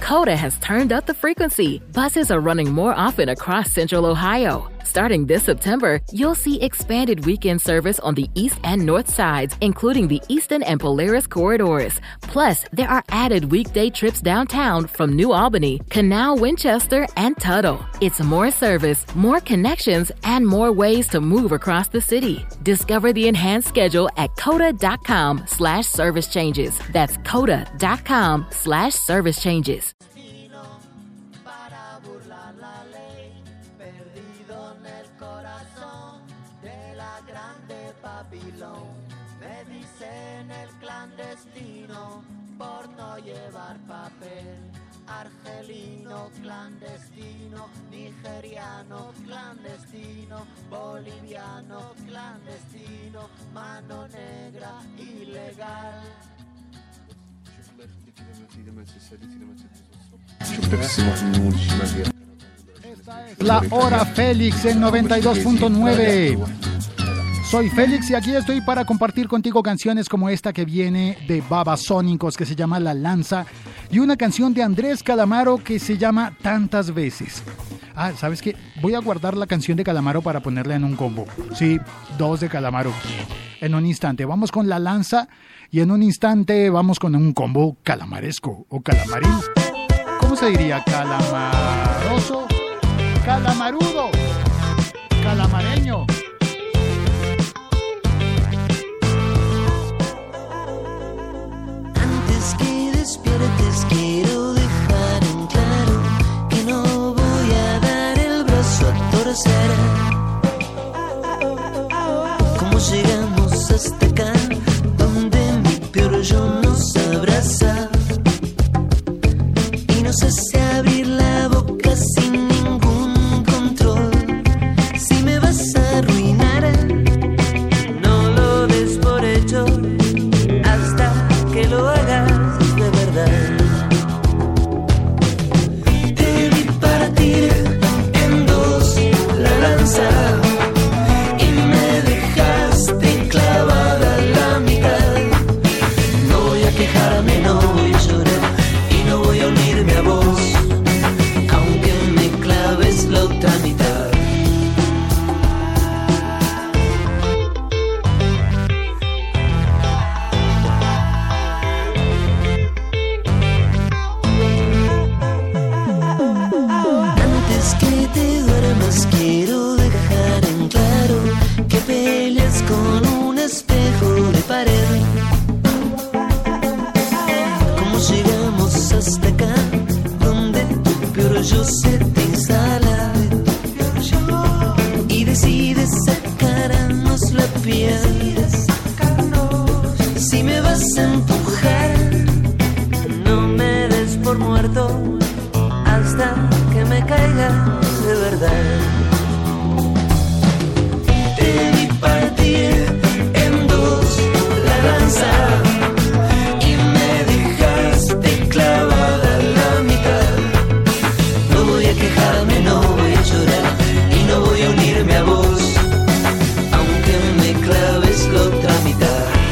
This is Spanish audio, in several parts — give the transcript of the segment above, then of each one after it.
Coda has turned up the frequency. Buses are running more often across Central Ohio. Starting this September, you'll see expanded weekend service on the east and north sides, including the Easton and Polaris corridors. Plus, there are added weekday trips downtown from New Albany, Canal, Winchester, and Tuttle. It's more service, more connections, and more ways to move across the city. Discover the enhanced schedule at coda.com/service changes. That's coda.com/service changes. Me dicen el clandestino por no llevar papel. Argelino clandestino, nigeriano clandestino, boliviano clandestino, mano negra ilegal. Esta es la Hora Félix en 92.9. Soy Félix y aquí estoy para compartir contigo canciones como esta que viene de Babasónicos, que se llama La Lanza, y una canción de Andrés Calamaro que se llama Tantas Veces. ¿Sabes qué? Voy a guardar la canción de Calamaro para ponerla en un combo. Sí, 2 de Calamaro. En un instante vamos con La Lanza y en un instante vamos con un combo calamaresco o calamarín. ¿Cómo se diría? Calamaroso, calamarudo, calamareño. Quiero dejar en claro que no voy a dar el brazo a torcer. ¿Cómo llegamos hasta acá, donde mi peor yo nos abraza y nos hace abrir la boca sin ningún control? Si me vas a arruinar, no lo des por hecho hasta que lo hagas. Te vi partir en dos la lanza y me dejaste clavada en la mitad. No voy a quejarme, no voy a llorar y no voy a unirme a vos, aunque me claves la otra mitad. Quiero dejar en claro que peleas con un espejo de pared. ¿Cómo llegamos hasta acá, donde tu peor yo se te instala y decides sacarnos la piel? Si me vas a empujar, no me des por muerto hasta que me caiga de verdad. Te vi partir en dos la lanza y me dejaste clavada en la mitad. No voy a quejarme, no voy a llorar y no voy a unirme a vos, aunque me claves la otra mitad.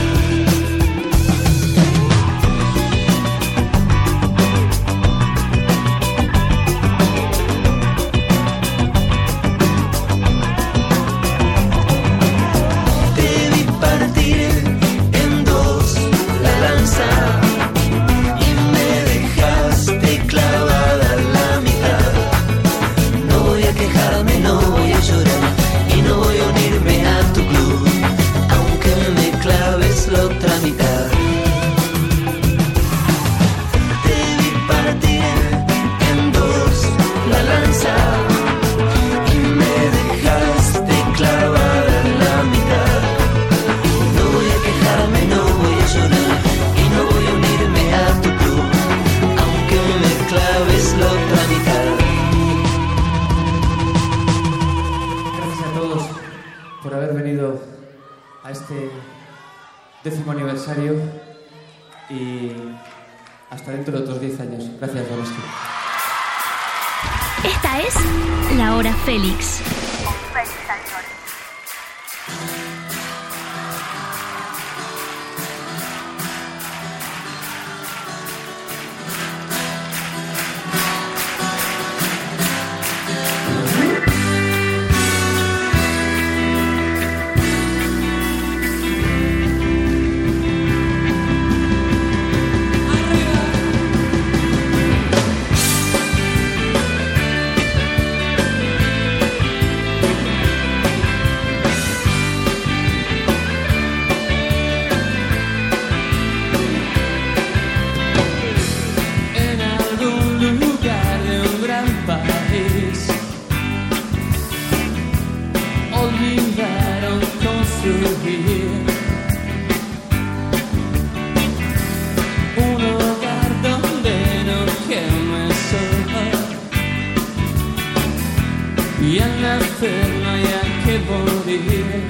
Aniversario y hasta dentro de otros 10 años. Gracias, Donosti. Esta es La Hora Félix. nacer no hay que morir.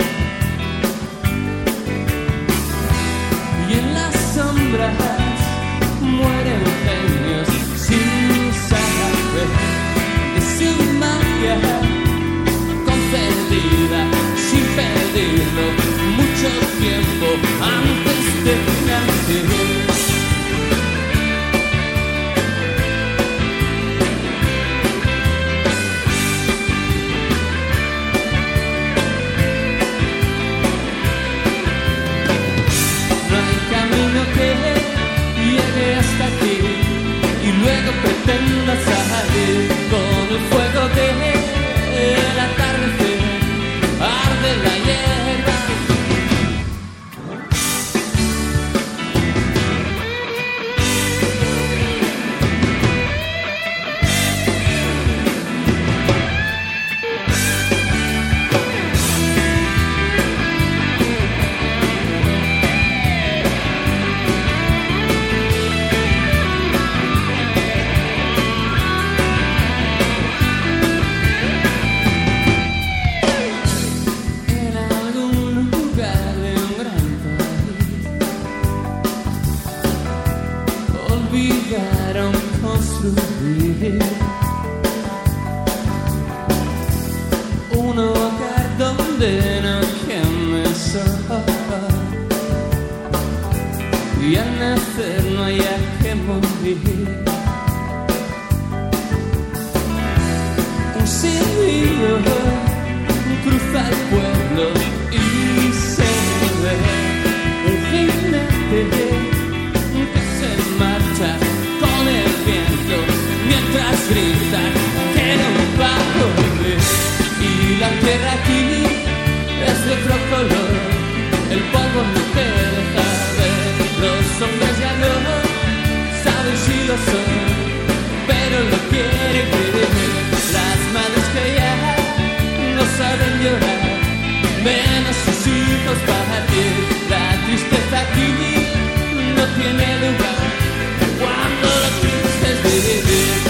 Y en las sombras mueren genios sin saber de su magia concedida sin pedirlo mucho tiempo antes de nacer. Hasta aquí y luego pretenda salir con el fuego del atardecer, arde la hierba. Un hogar donde no queme el sol y al nacer no haya que morir. Un silbido cruza el pueblo y se ve un jinete que se marcha con el viento mientras grita que no va a volver. Y la tierra aquí es de otro color, el polvo no te deja ver. Los hombres ya no saben si lo son, pero lo quieren creer. Las madres que ya no saben llorar, menos sus hijos partir. La tristeza aquí no tiene lugar cuando lo triste es vivir.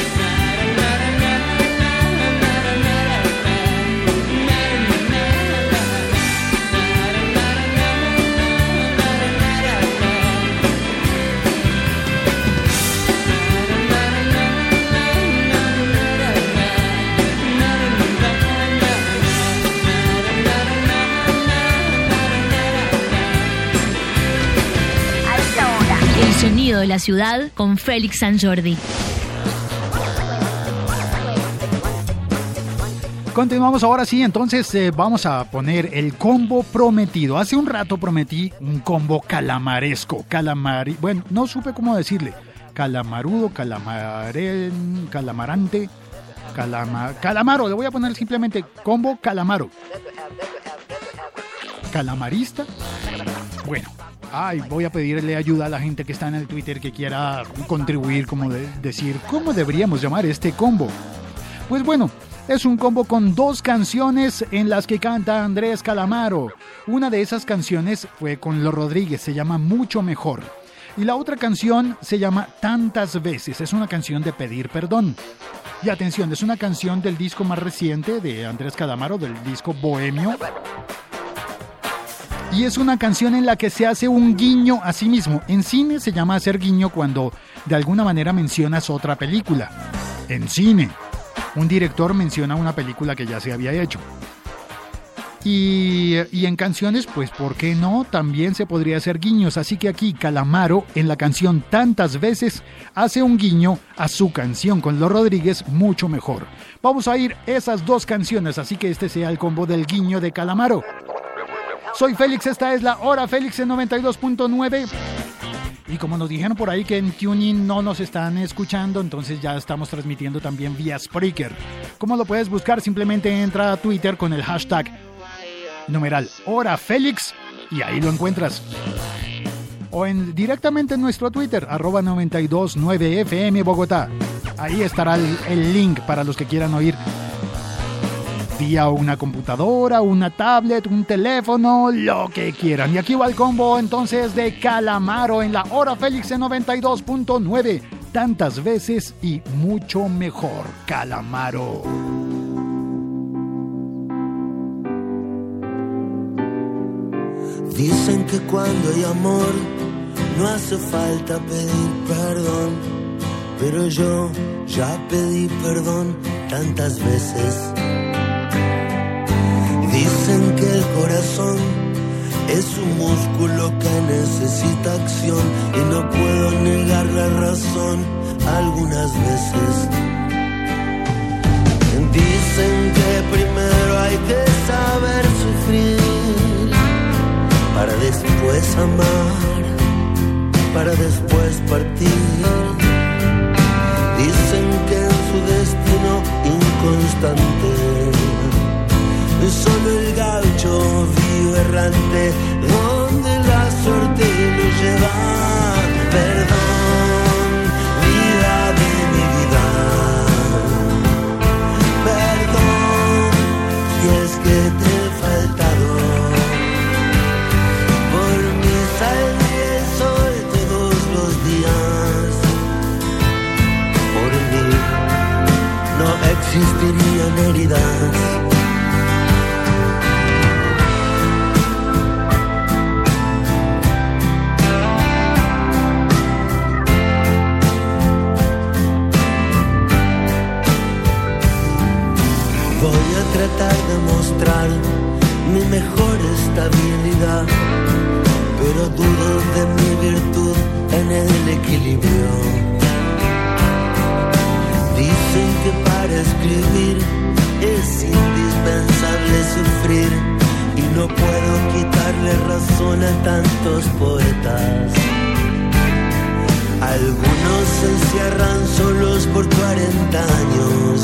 Sonido de la ciudad con Félix San Jordi. Continuamos ahora sí, entonces vamos a poner el combo prometido. Hace un rato prometí un combo calamaresco. Bueno, no supe cómo decirle. Calamarudo, calamarante, calamaro. Le voy a poner simplemente combo calamaro. Calamarista. Bueno. Voy a pedirle ayuda a la gente que está en el Twitter que quiera contribuir, decir cómo deberíamos llamar este combo. Pues bueno, es un combo con 2 canciones en las que canta Andrés Calamaro. Una de esas canciones fue con Los Rodríguez, se llama Mucho Mejor. Y la otra canción se llama Tantas Veces, es una canción de pedir perdón. Y atención, es una canción del disco más reciente de Andrés Calamaro, del disco Bohemio. Y es una canción en la que se hace un guiño a sí mismo. En cine se llama hacer guiño cuando de alguna manera mencionas otra película. En cine, un director menciona una película que ya se había hecho. Y en canciones, pues, ¿por qué no? También se podría hacer guiños. Así que aquí Calamaro, en la canción Tantas Veces, hace un guiño a su canción con Los Rodríguez, Mucho Mejor. Vamos a ir esas 2 canciones, así que este sea el combo del guiño de Calamaro. Soy Félix, esta es la Hora Félix en 92.9. Y como nos dijeron por ahí que en TuneIn no nos están escuchando, entonces ya estamos transmitiendo también vía Spreaker. ¿Cómo lo puedes buscar? Simplemente entra a Twitter con el hashtag #Hora Félix y ahí lo encuentras. O directamente en nuestro Twitter, @929FM Bogotá. Ahí estará el link para los que quieran oír vía una computadora, una tablet, un teléfono, lo que quieran. Y aquí va el combo entonces de Calamaro en la Hora Félix en 92.9. Tantas veces y mucho mejor, Calamaro. Dicen que cuando hay amor no hace falta pedir perdón, pero yo ya pedí perdón tantas veces. Dicen que el corazón es un músculo que necesita acción y no puedo negar la razón algunas veces. Dicen que primero hay que saber sufrir para después amar, para después partir. Dicen que en su destino inconstante solo el gaucho vive errante, donde la suerte lo lleva. Perdón, vida de mi vida. Perdón, si es que te he faltado. Por mi saldré el sol todos los días. Por mí no existirían heridas. Tratar de mostrar mi mejor estabilidad, pero dudo de mi virtud en el equilibrio. Dicen que para escribir es indispensable sufrir y no puedo quitarle razón a tantos poetas. Algunos se encierran solos por 40 años.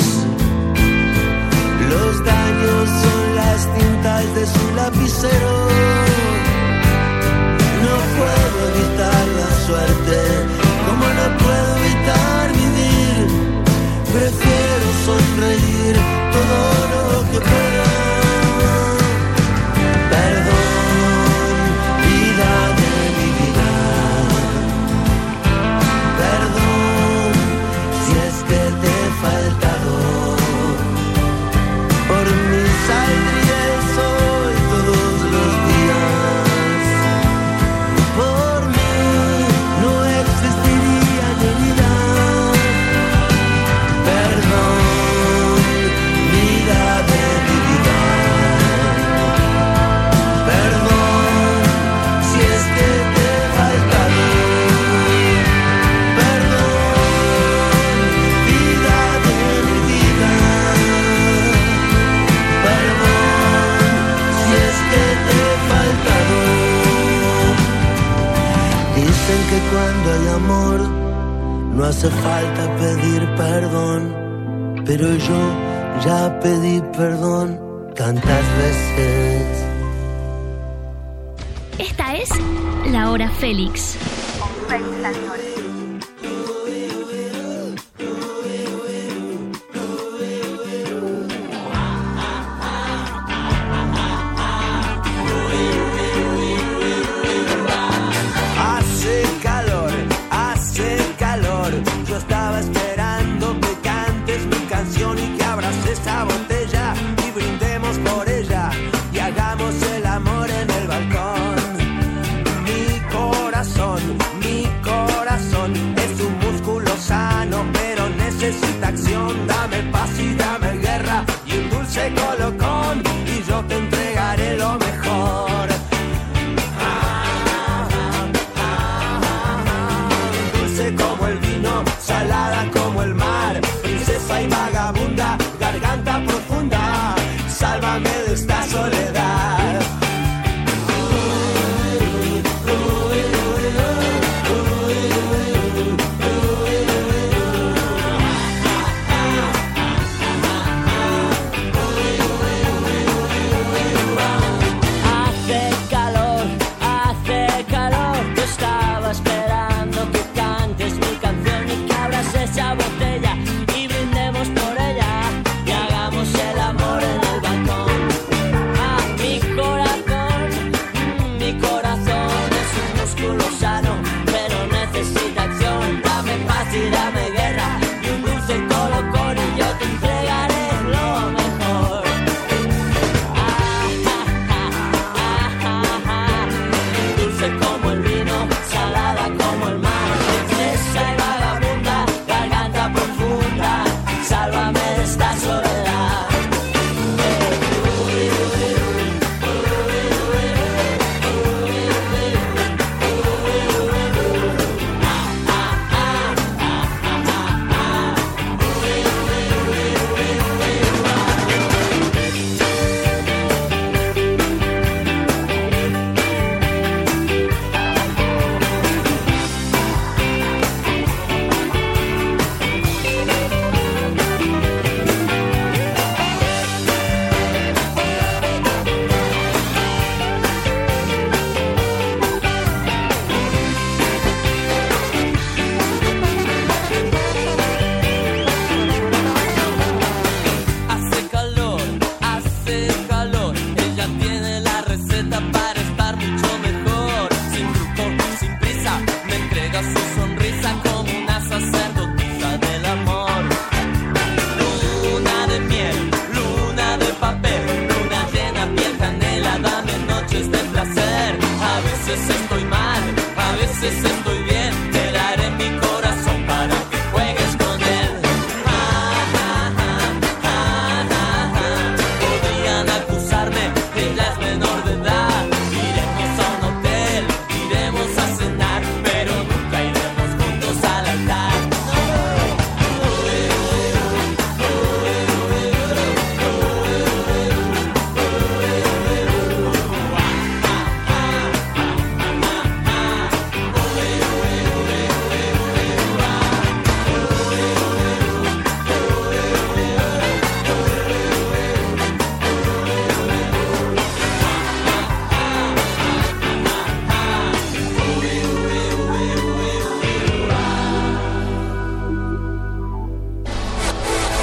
Los daños son las tintas de su lapicero. No puedo evitar la suerte, como no puedo evitar vivir. Prefiero sonreír todo lo que pueda. Perdón, vida de mi vida. Perdón, si es que te he faltado. Por mí saldría el sol todos los días. Por mí no existirían heridas. Perdón, vida de mi vida. Perdón, si es que te he faltado. Perdón, vida de mi vida. Si es que te he faltado. Dicen que cuando hay amor no hace falta pedir perdón, pero yo ya pedí perdón tantas veces. Esta es La Hora Félix. Yo estaba esperando que cantes mi canción y que abras esa botella y brindemos por ella y hagamos el amor en el balcón. Mi corazón es un músculo sano, pero necesita acción. Dame paz y dame guerra y un dulce colocón y yo te entregaré lo mejor. Dulce como el vino, salada como el mar, princesa y vagabunda, garganta profunda, sálvame de esta soledad. Hace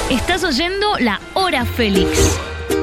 Estás oyendo La Hora Félix.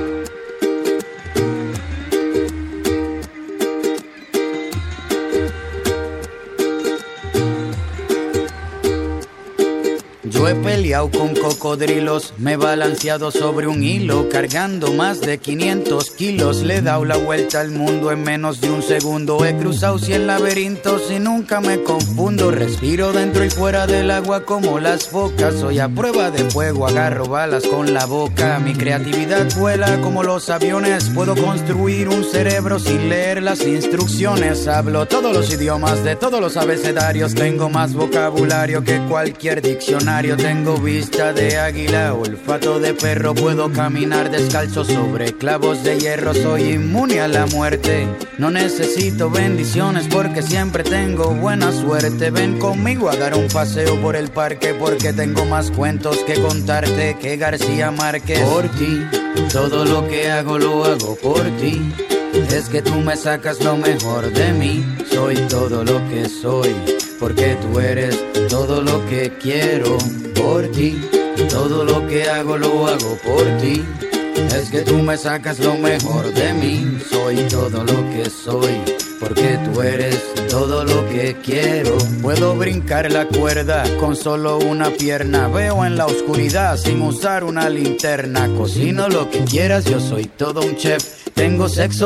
Yo he peleado con cocodrilos, me he balanceado sobre un hilo, cargando más de 500 kilos. Le he dado la vuelta al mundo en menos de un segundo. He cruzado 100 laberintos y nunca me confundo. Respiro dentro y fuera del agua como las focas. Soy a prueba de fuego, agarro balas con la boca. Mi creatividad vuela como los aviones. Puedo construir un cerebro sin leer las instrucciones. Hablo todos los idiomas de todos los abecedarios. Tengo más vocabulario que cualquier diccionario. Tengo vista de águila, olfato de perro. Puedo caminar descalzo sobre clavos de hierro. Soy inmune a la muerte. No necesito bendiciones porque siempre tengo buena suerte. Ven conmigo a dar un paseo por el parque porque tengo más cuentos que contarte que García Márquez. Por ti, todo lo que hago lo hago por ti. Es que tú me sacas lo mejor de mí. Soy todo lo que soy porque tú eres todo lo que quiero. Por ti, todo lo que hago lo hago por ti. Es que tú me sacas lo mejor de mí. Soy todo lo que soy porque tú eres todo lo que quiero. Puedo brincar la cuerda con solo una pierna. Veo en la oscuridad sin usar una linterna. Cocino lo que quieras, yo soy todo un chef. Tengo sexo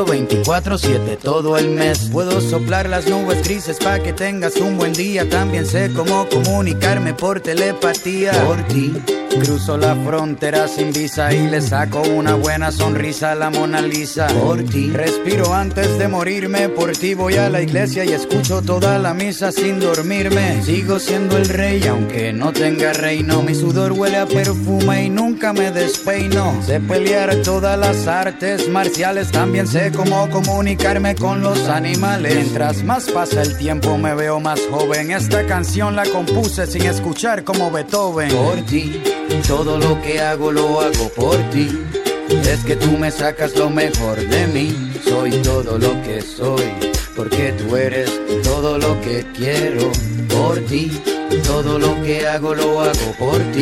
24/7 todo el mes. Puedo soplar las nubes grises pa' que tengas un buen día. También sé cómo comunicarme por telepatía. Por ti cruzo la frontera sin visa y le saco una buena sonrisa a la Mona Lisa. Por ti respiro antes de morirme. Por ti voy a la iglesia y escucho toda la misa sin dormirme. Sigo siendo el rey aunque no tenga reino. Mi sudor huele a perfume y nunca me despeino. Sé pelear todas las artes marciales. También sé cómo comunicarme con los animales. Mientras más pasa el tiempo me veo más joven. Esta canción la compuse sin escuchar como Beethoven. Por ti, todo lo que hago lo hago por ti. Es que tú me sacas lo mejor de mí. Soy todo lo que soy porque tú eres todo lo que quiero. Por ti, todo lo que hago lo hago por ti.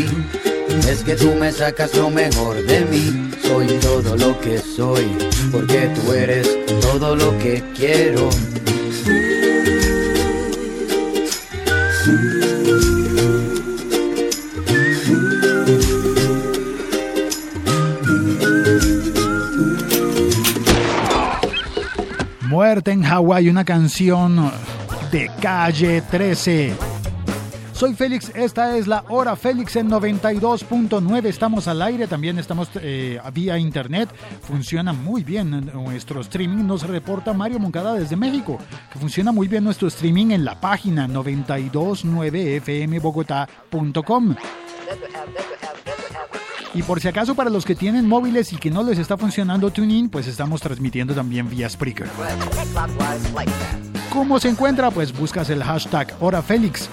Es que tú me sacas lo mejor de mí. Soy todo lo que soy porque tú eres todo lo que quiero. Muerte en Hawái, una canción de Calle 13. Soy Félix, esta es la Hora Félix en 92.9. Estamos al aire, también estamos vía internet. Funciona muy bien nuestro streaming. Nos reporta Mario Moncada desde México, que funciona muy bien nuestro streaming en la página 929fmbogotá.com. Y por si acaso, para los que tienen móviles y que no les está funcionando TuneIn, pues estamos transmitiendo también vía Spreaker. ¿Cómo se encuentra? Pues buscas el hashtag Hora Félix.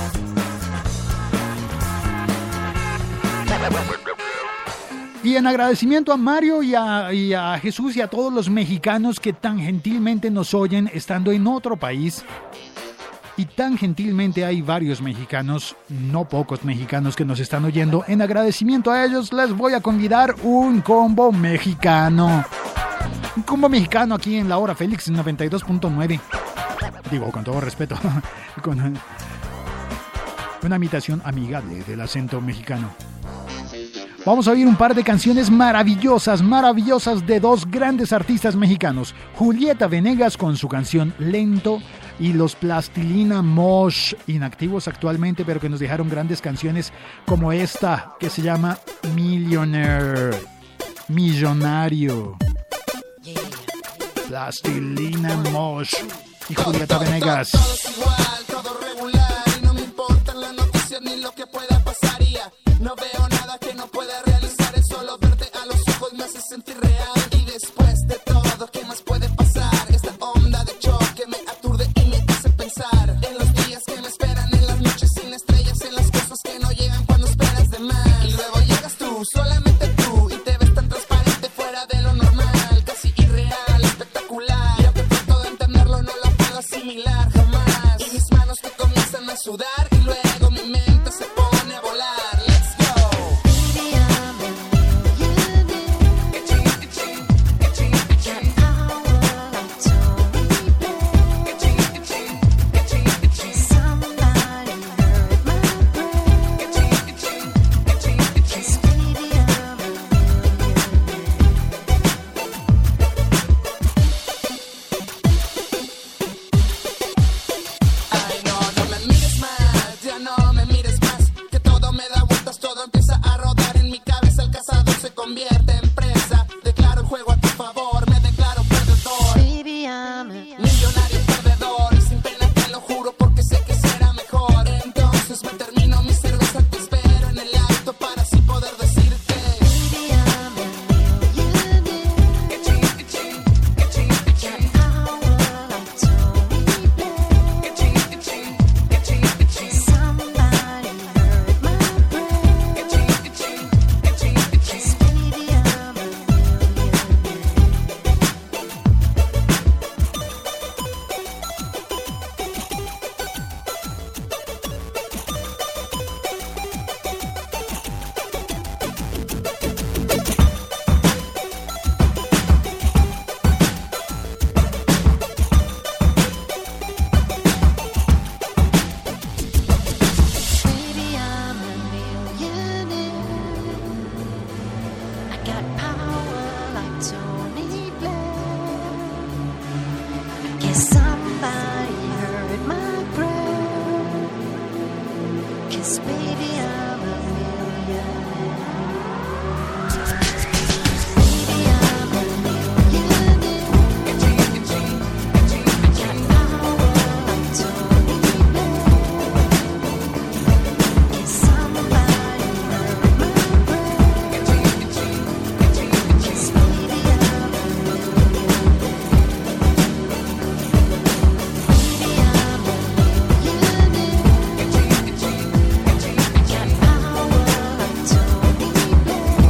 Y en agradecimiento a Mario y a Jesús y a todos los mexicanos que tan gentilmente nos oyen estando en otro país. Y tan gentilmente hay varios mexicanos, no pocos mexicanos que nos están oyendo. En agradecimiento a ellos les voy a convidar un combo mexicano. Un combo mexicano aquí en la Hora Félix 92.9. Digo, con todo respeto, con una imitación amigable del acento mexicano. Vamos a oír un par de canciones maravillosas de dos grandes artistas mexicanos. Julieta Venegas con su canción Lento y los Plastilina Mosh, inactivos actualmente, pero que nos dejaron grandes canciones como esta, que se llama Millionaire, Millonario. Plastilina Mosh y Julieta Venegas. Todos igual, todo regular, y no me importan las noticias ni lo que pueda pasar. No veo nada que no pueda realizar. El solo verte a los ojos me hace sentir real. Y después de todo, ¿qué más puede pasar? Esta onda de choque me aturde y me hace pensar en los días que me esperan, en las noches sin estrellas, en las cosas que no llegan cuando esperas de más. Y luego llegas tú, solamente tú, y te ves tan transparente fuera de lo normal, casi irreal, espectacular. Y aunque trato de entenderlo, no lo puedo asimilar jamás. Y mis manos que comienzan a sudar y luego mi mente se pone a volar. Let's go. got power like Tony Blair. I guess somebody heard my prayer. 'Cause baby I'm a millionaire. Baby I'm a millionaire. Got power like Tony Blair. Guess somebody heard my prayer. 'Cause baby I'm a millionaire. Baby I'm a millionaire. Got power like Tony Blair.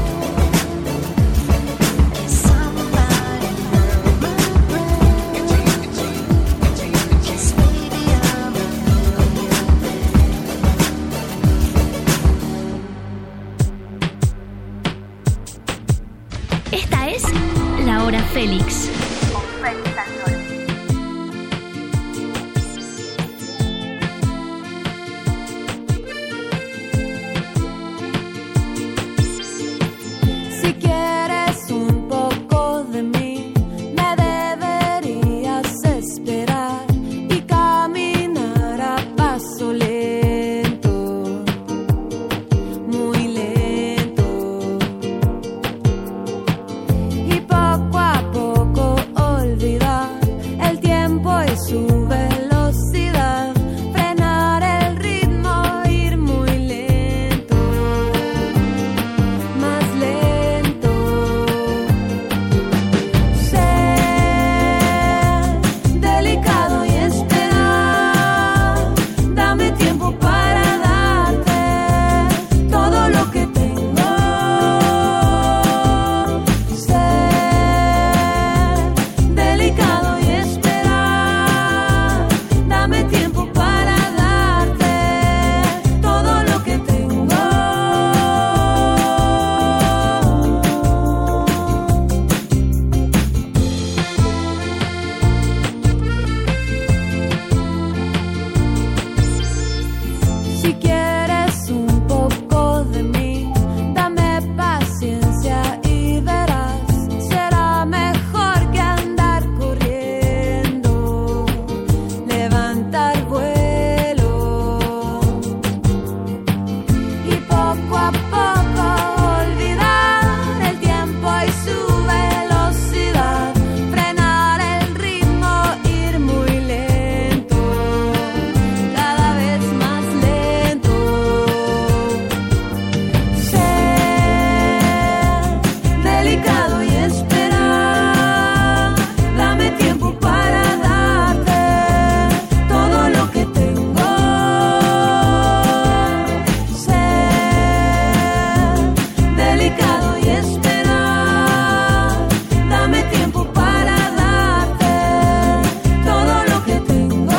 Guess somebody heard my prayer. 'Cause baby I'm a Esta es La Hora Félix. Si quieres un poco de mí, me deberías esperar y caminar a paso lento, muy lento. Y poco a poco olvidar el tiempo y su velocidad, frenar el ritmo, ir muy lento, más lento. Ser delicado y esperar, dame tiempo para darte todo lo que tengo. Ser delicado y esperar, dame tiempo para darte todo lo que tengo. Si quieres un poco de mí, dame paciencia y verás, será mejor que andar corriendo, levantar vuelo. Y poco a poco olvidar el tiempo y su velocidad, frenar el ritmo, ir muy lento, cada vez más lento. Ser delicado y esperar, dame tiempo para darte todo lo que tengo. Ser delicado y esperar, dame tiempo para darte todo lo que tengo.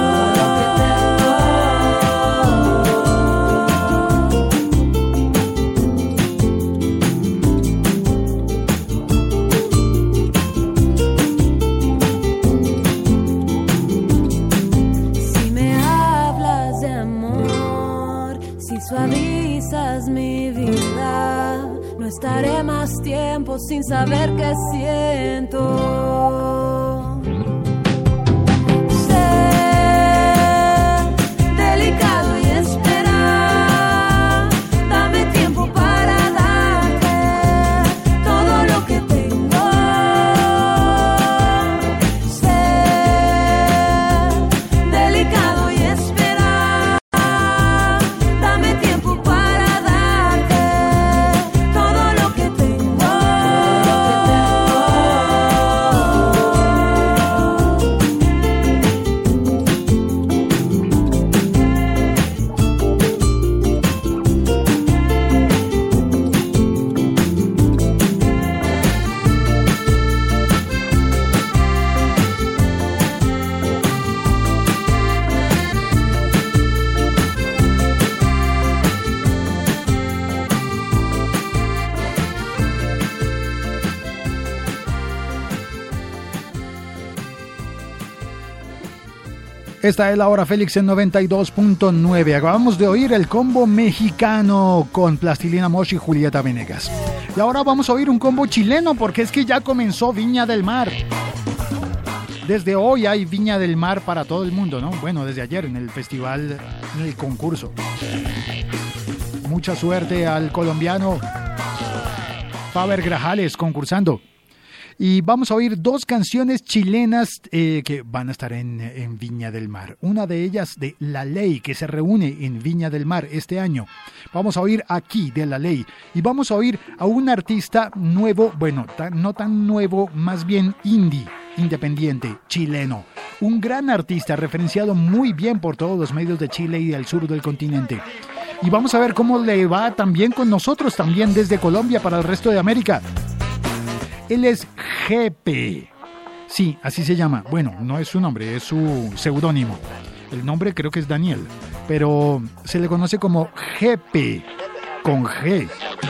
Si me hablas de amor, si suavizas mi vida, no estaré más tiempo sin saber qué siento. Ser delicado y esperar, dame tiempo para darte todo lo que tengo. Ser delicado y esperar, dame tiempo para darte todo lo que tengo. Esta es la Hora Félix en 92.9. Acabamos de oír el combo mexicano con Plastilina Mosh y Julieta Venegas. Y ahora vamos a oír un combo chileno porque es que ya comenzó Viña del Mar. Desde hoy hay Viña del Mar para todo el mundo, ¿no? Bueno, desde ayer en el festival, en el concurso. Mucha suerte al colombiano Faber Grajales concursando. Y vamos a oír dos canciones chilenas que van a estar en Viña del Mar. Una de ellas de La Ley, que se reúne en Viña del Mar este año. Vamos a oír aquí de La Ley. Y vamos a oír a un artista nuevo, bueno, no tan nuevo, más bien indie, independiente, chileno. Un gran artista referenciado muy bien por todos los medios de Chile y del sur del continente. Y vamos a ver cómo le va también con nosotros, también desde Colombia para el resto de América. Él es GP. Sí, así se llama. Bueno, no es su nombre, es su seudónimo. El nombre creo que es Daniel, pero se le conoce como GP, con G.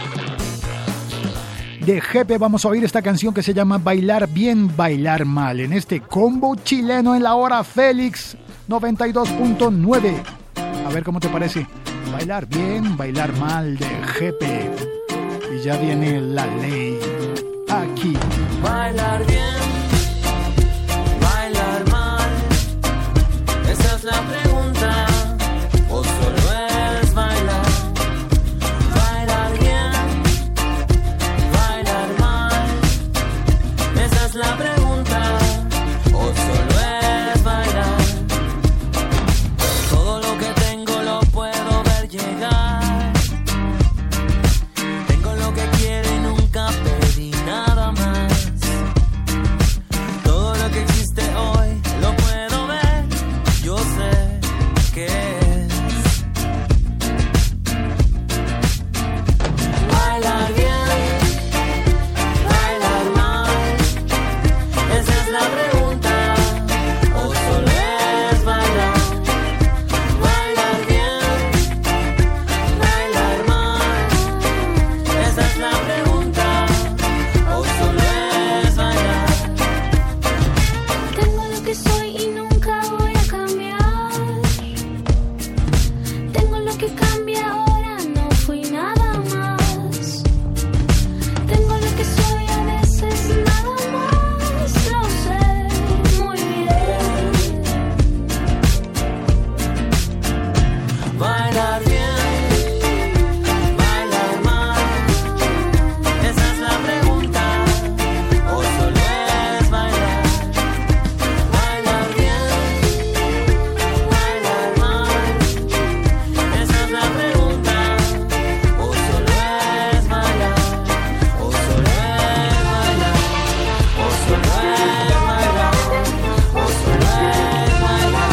De GP vamos a oír esta canción que se llama Bailar Bien, Bailar Mal, en este combo chileno en la hora Félix 92.9. A ver cómo te parece. Bailar bien, bailar mal de GP. Y ya viene La Ley. Aquí. Bailar bien, bailar mal, esa es la pregunta, o solo es bailar. Bailar bien, bailar mal, esa es la pregunta, o solo es bailar. Todo lo que tengo lo puedo ver llegar, tengo lo que quiero y nunca pedí nada más. Todo lo que existe hoy lo puedo ver, yo sé qué es. Bailar bien, bailar mal, esa es la pregunta, o solo es bailar. Bailar bien, bailar mal, esa es la pregunta, o solo es bailar. Tengo lo que soy y nunca voy a cambiar. Tengo lo que cambia ahora, no fui nada más. Tengo lo que soy a veces nada más, lo sé muy bien. Bailar bien, bailar mal, esa es la pregunta, o solo es bailar. Bailar bien, bailar mal, esa es la pregunta, o solo es bailar, o solo es bailar, o solo es bailar, o solo es bailar.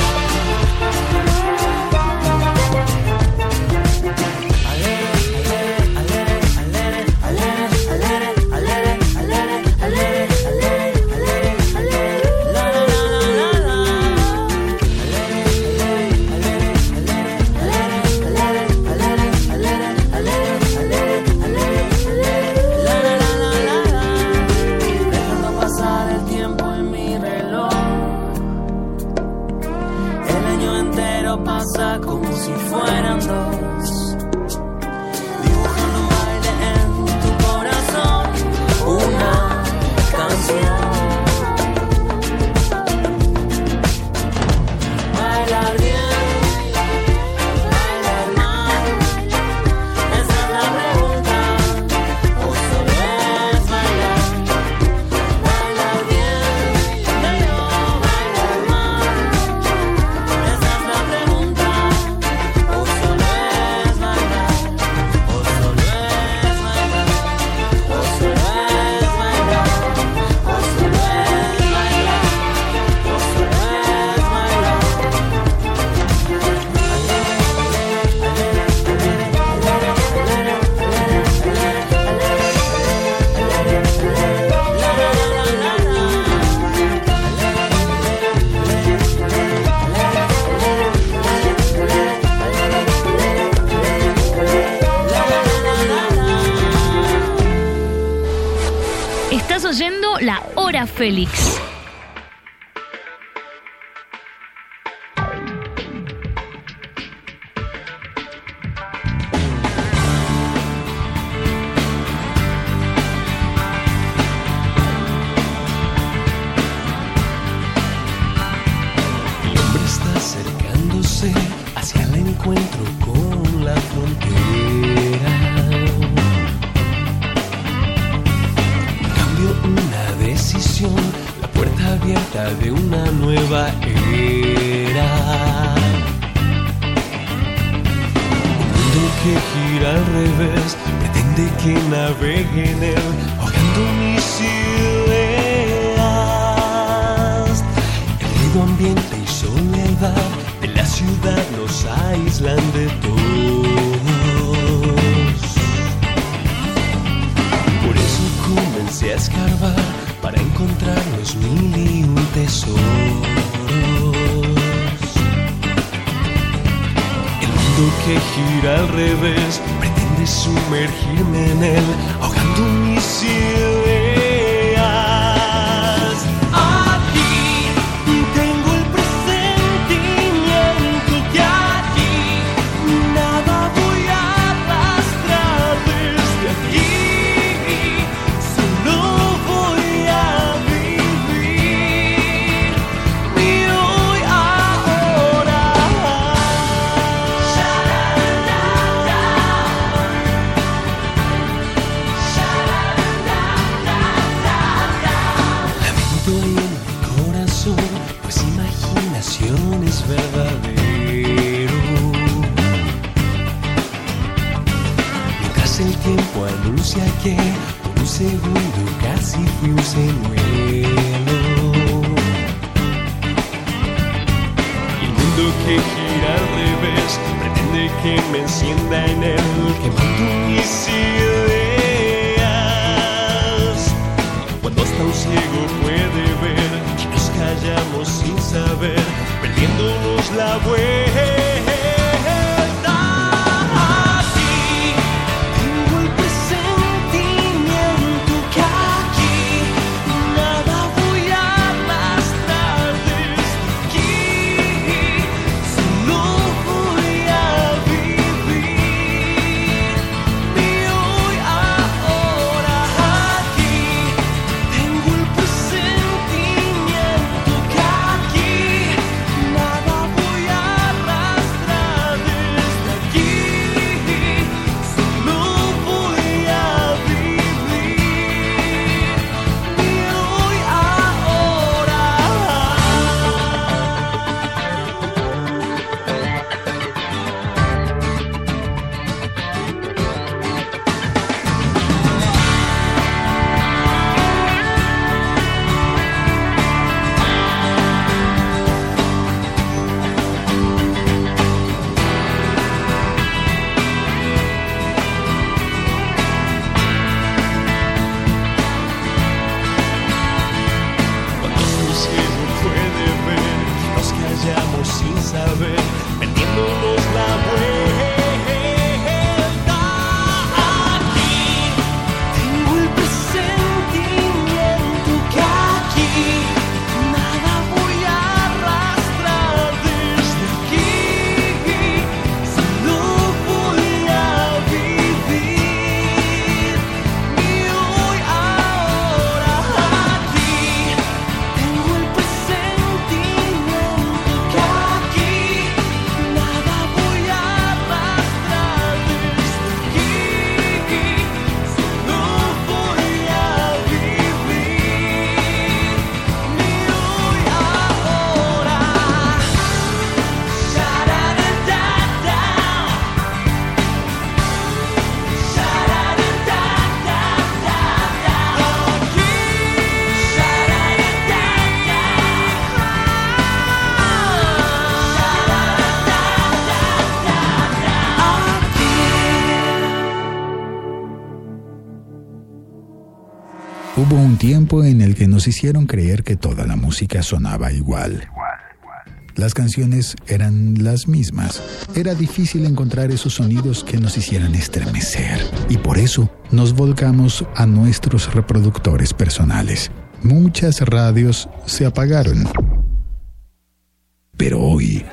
Dejando pasar el tiempo en mi reloj, el año entero pasa como si fueran dos, dibujando un baile en tu corazón, una canción. Bailar bien, bailar mal, esa es la pregunta, o solo es bailar. Bailar bien, bailar mal, esa es la pregunta, o solo es bailar, o solo es bailar, o solo es bailar, o solo es bailar, o solo es bailar. Estás oyendo La Hora Félix. puerta de una nueva era. Un mundo que gira al revés, pretende que navegue en él, ahogando mis ideas. El ruido ambiente y soledad de la ciudad nos aíslan de todos. Por eso comencé a escarbar para encontrar los 1001 tesoros. El mundo que gira al revés pretende sumergirme en él, ahogando mis ideas. Aquí tengo el presentimiento que aquí nada voy a arrastrar desde aquí. Solo voy a vivir mi hoy ahora. Lamento en mi corazón, pues imaginación es verdadero. Mientras el tiempo anuncia que por un segundo casi fui un señuelo. Y el mundo que gira al revés pretende que me encienda en él, quemando mis ideas. Cuando hasta un ciego puede ver que nos callamos sin saber, perdiéndonos la vuelta. Aquí tengo el presentimiento que aquí nada voy a arrastrar desde aquí. Solo voy a vivir mi hoy ahora. Aquí tengo el presentimiento que aquí nada voy a arrastrar desde aquí. Solo voy a vivir mi hoy ahora. Cuando un ciego puede ver que nos callamos sin saber, perdiéndonos la vuelta. Aquí tengo el presentimiento que aquí nada voy a arrastrar desde aquí. Solo voy a vivir mi hoy ahora. Aquí tengo el presentimiento que aquí nada voy a arrastrar desde aquí. Solo voy a vivir mi hoy ahora. Sha-da-da-da-da. Hubo un tiempo en el que nos hicieron creer que toda la música sonaba igual. Las canciones eran las mismas. Era difícil encontrar esos sonidos que nos hicieran estremecer. Y por eso nos volcamos a nuestros reproductores personales. Muchas radios se apagaron. Pero hoy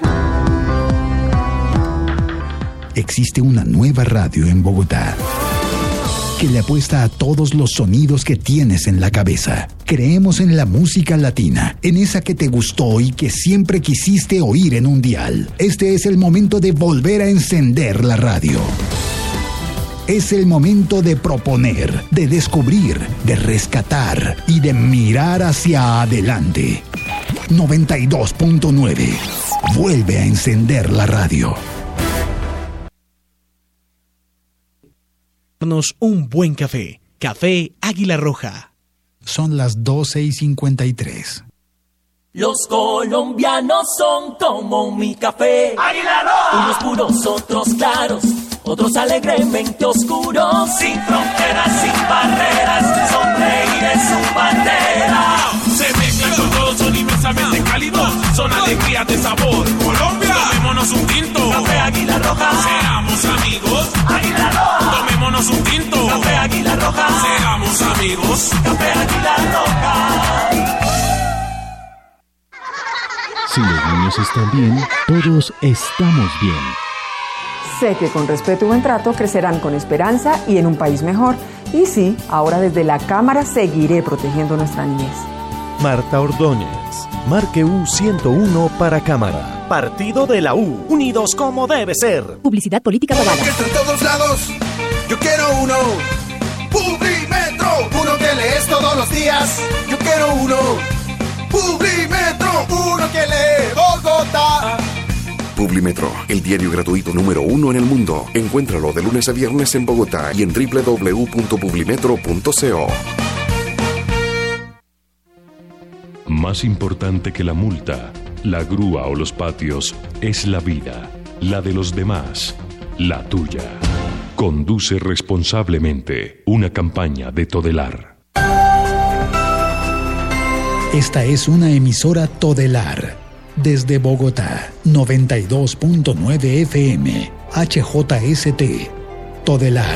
existe una nueva radio en Bogotá que le apuesta a todos los sonidos que tienes en la cabeza. Creemos en la música latina, en esa que te gustó y que siempre quisiste oír en un dial. Este es el momento de volver a encender la radio. Es el momento de proponer, de descubrir, de rescatar y de mirar hacia adelante. 92.9. Vuelve a encender la radio. Un buen café. Café Águila Roja. Son las 12:53. Los colombianos son como mi café. Águila Roja. Unos puros, otros claros, otros alegremente oscuros. Sin fronteras, sin barreras, sonreír es su bandera. Se mezclan con todos, son inmensamente cálidos, son alegrías de sabor. Colombia, tomémonos un tinto. Café Águila Roja. Seamos amigos. Águila Roja. Tomémonos un tinto. Café Águila Roja. Seamos amigos. Café Águila Roja. Si los niños están bien, todos estamos bien. Sé que con respeto y buen trato crecerán con esperanza y en un país mejor. Y sí, ahora desde la Cámara seguiré protegiendo nuestra niñez. Marta Ordóñez, marque U101 para Cámara. Partido de la U, unidos como debe ser. Publicidad política pagada. Que está en todos lados, yo quiero uno. Publimetro, uno que lees todos los días. Yo quiero uno. Publimetro, uno que lee Bogotá. Publimetro, el diario gratuito número 1 en el mundo. Encuéntralo de lunes a viernes en Bogotá y en www.publimetro.co. Más importante que la multa, la grúa o los patios es la vida, la de los demás, la tuya. Conduce responsablemente. Una campaña de Todelar. Esta es una emisora Todelar. Desde Bogotá, 92.9 FM, HJST, Todelar.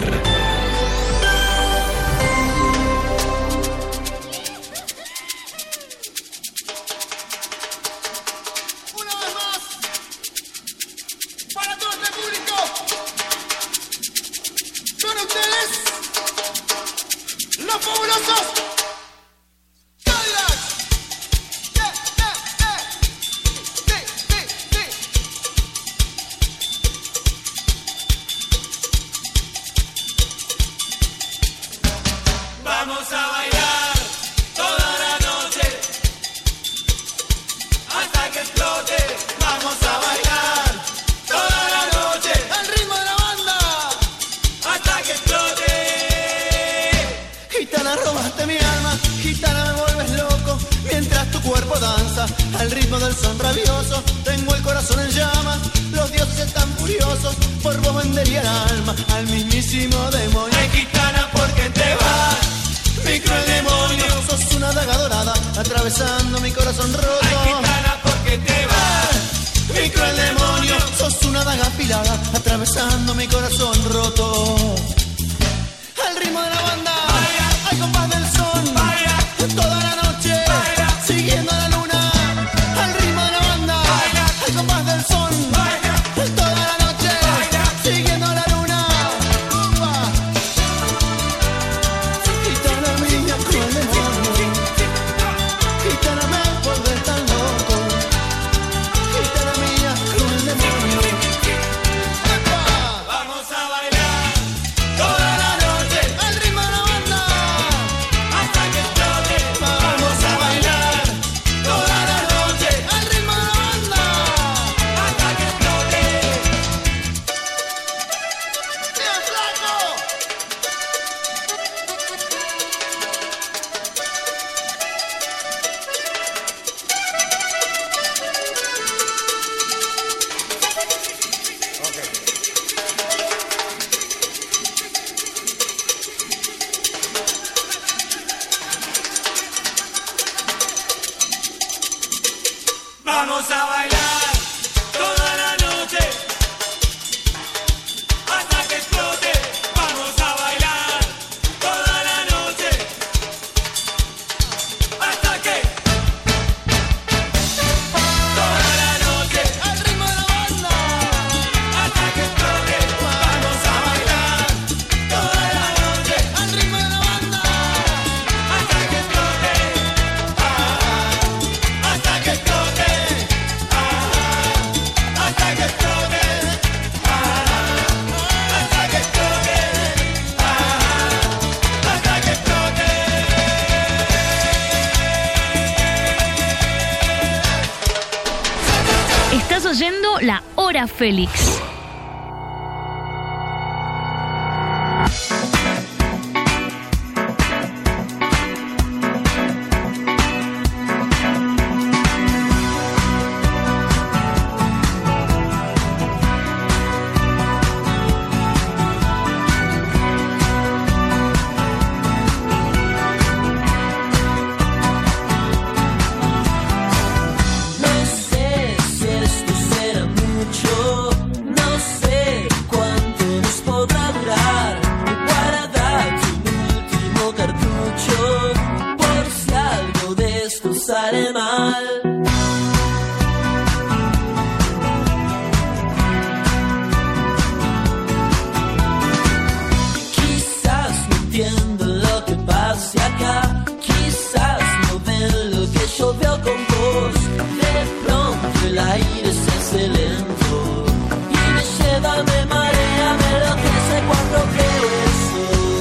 Vamos a bailar toda la noche hasta que explote. Vamos a bailar toda la noche hasta que toda la noche al ritmo de la banda hasta que explote. Vamos a bailar toda la noche al ritmo de la banda hasta que explote. Hasta que explote. Hora Félix. Sale mal. Quizás no entienden lo que pase acá, quizás no ven lo que yo veo con vos. De pronto el aire se hace lento y me lleva, me marea, me enloquece cuando veo eso.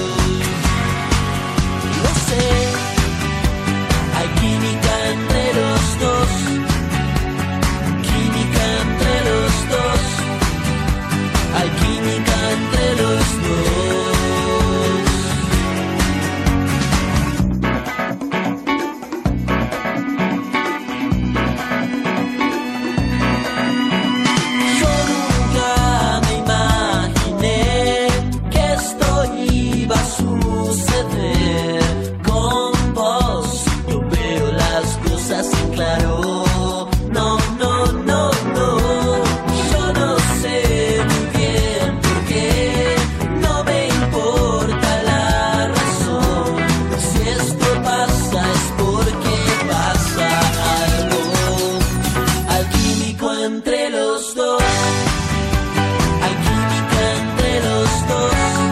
Lo sé. Hay química entre los dos, química entre los dos, hay química entre los dos. Yo nunca me imaginé que esto iba a suceder con vos. Las cosas en claro, no, no, no, no. Yo no sé muy bien por qué, no me importa la razón. Si esto pasa es porque pasa algo alquímico entre los dos. Hay química entre los dos,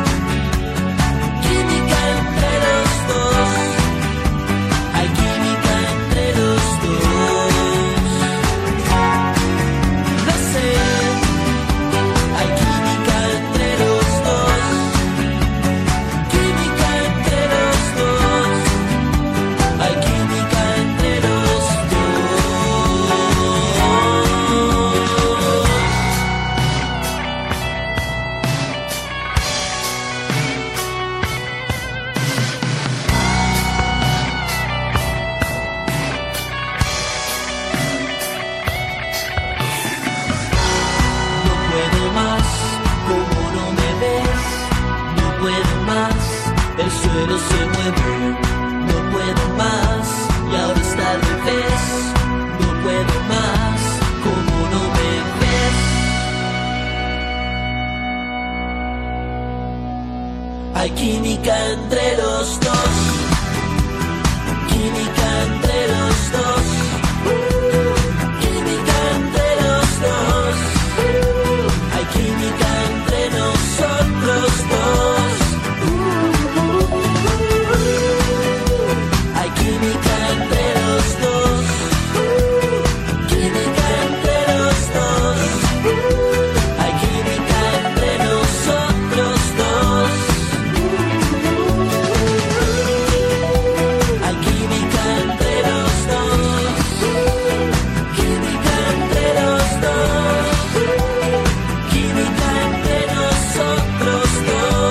química entre los dos. Hay química entre los dos. Lo sé. Hay química entre los dos. Química entre los dos. Hay química entre los dos. No puedo más, como no me ves. No puedo más, el suelo se mueve. No puedo más, y ahora está al revés. No puedo más, como no me ves. Hay química entre los dos. Química entre los dos. Química entre los dos. Hay química entre nosotros dos. Hay química entre los dos. Química entre los dos. Hay química entre nosotros dos. Hay química entre los dos. Química entre los dos. Química entre nosotros dos.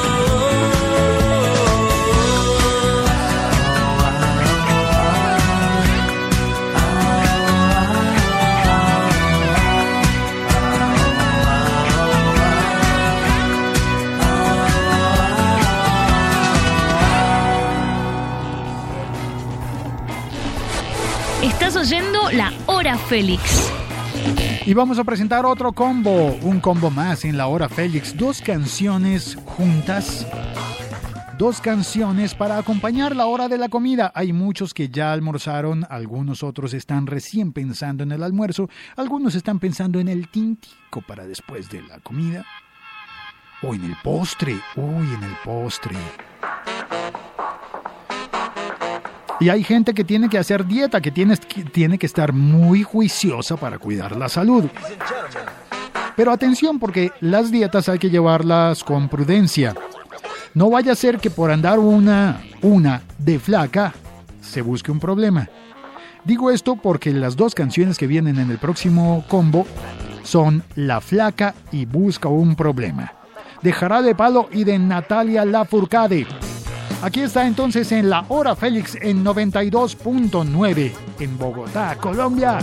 Estás oyendo La Hora Félix. Y vamos a presentar otro combo, un combo más en la Hora Félix. 2 canciones juntas, 2 canciones para acompañar la hora de la comida. Hay muchos que ya almorzaron, algunos otros están recién pensando en el almuerzo, algunos están pensando en el tintico para después de la comida. O en el postre, en el postre. Y hay gente que tiene que hacer dieta, que tiene que estar muy juiciosa para cuidar la salud. Pero atención, porque las dietas hay que llevarlas con prudencia. No vaya a ser que por andar una de flaca se busque un problema. Digo esto porque las 2 canciones que vienen en el próximo combo son La Flaca y Busca un Problema, de Jarabe de Palo y de Natalia Lafourcade. Aquí está entonces en La Hora Félix en 92.9 en Bogotá, Colombia.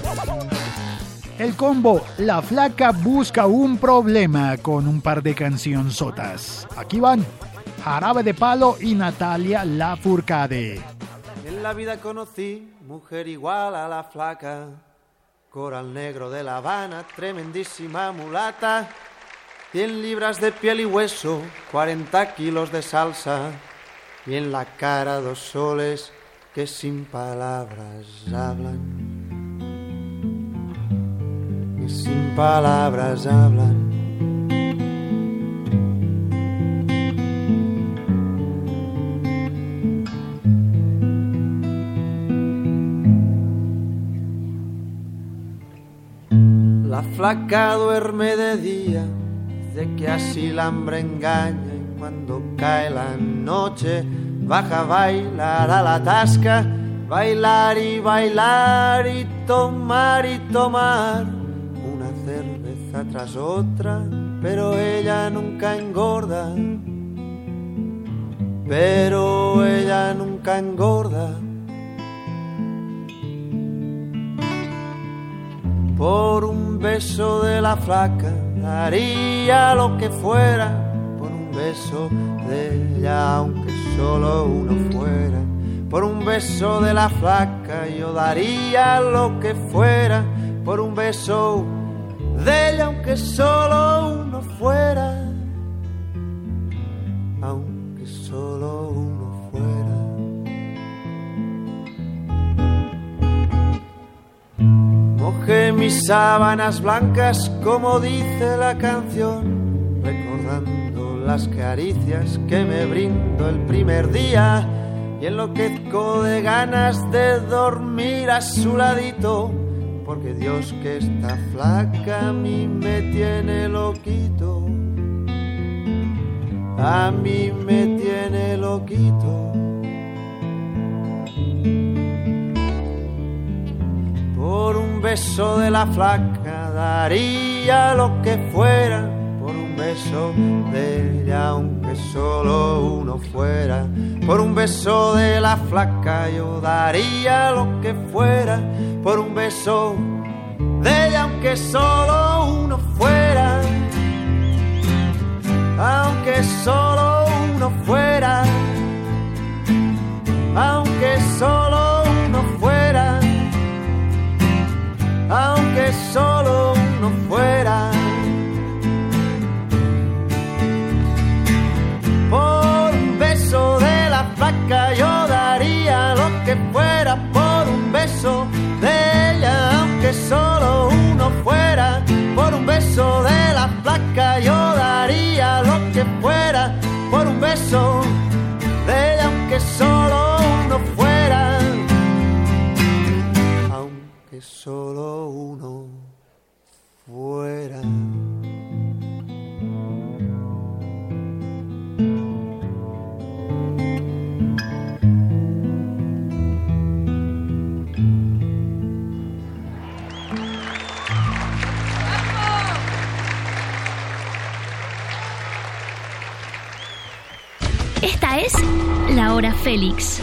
El combo La Flaca Busca un Problema con un par de cancionzotas. Aquí van Jarabe de Palo y Natalia Lafourcade. En la vida conocí mujer igual a la flaca, coral negro de La Habana, tremendísima mulata, 100 libras de piel y hueso, 40 kilos de salsa, y en la cara 2 soles que sin palabras hablan, que sin palabras hablan. La flaca duerme de día, dice que así la hambre engaña, y cuando cae la noche baja a bailar a la tasca, bailar y tomar una cerveza tras otra, pero ella nunca engorda, pero ella nunca engorda. Por un beso de la flaca daría lo que fuera, por un beso de ella aunque solo uno fuera. Por un beso de la flaca yo daría lo que fuera, por un beso de ella aunque solo uno fuera, aunque solo uno fuera. Mojé mis sábanas blancas como dice la canción, recordando las caricias que me brindó el primer día, y enloquezco de ganas de dormir a su ladito, porque Dios que esta flaca a mí me tiene loquito, a mí me tiene loquito. Por un beso de la flaca daría lo que fuera, por un beso de ella aunque solo uno fuera. Por un beso de la flaca yo daría lo que fuera, por un beso de ella aunque solo uno fuera, aunque solo uno fuera, aunque solo uno fuera, aunque solo uno fuera. Por un beso de la flaca yo daría lo que fuera, por un beso de ella aunque solo uno fuera. Por un beso de la flaca yo daría lo que fuera, por un beso de ella aunque solo uno fuera, aunque solo uno fuera. Esta es La Hora Félix.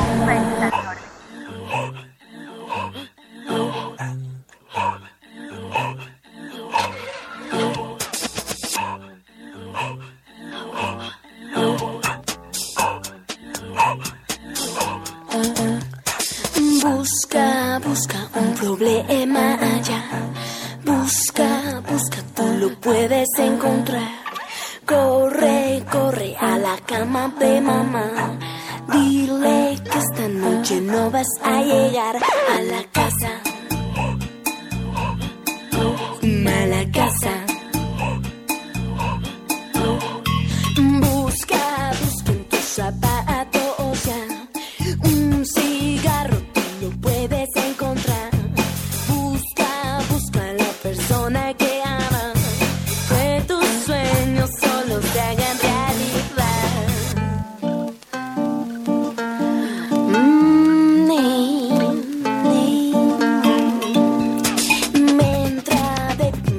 Busca, busca un problema allá. Busca, busca, tú lo puedes encontrar. Corre, corre a la cama de mamá. Dile que esta noche no vas a llegar a la casa. A la casa. Busca, busca en tus zapatos ya. Un cigarro tú lo puedes encontrar. Busca, busca a la persona que ama. Que tus sueños solo se hagan realidad. Me entra de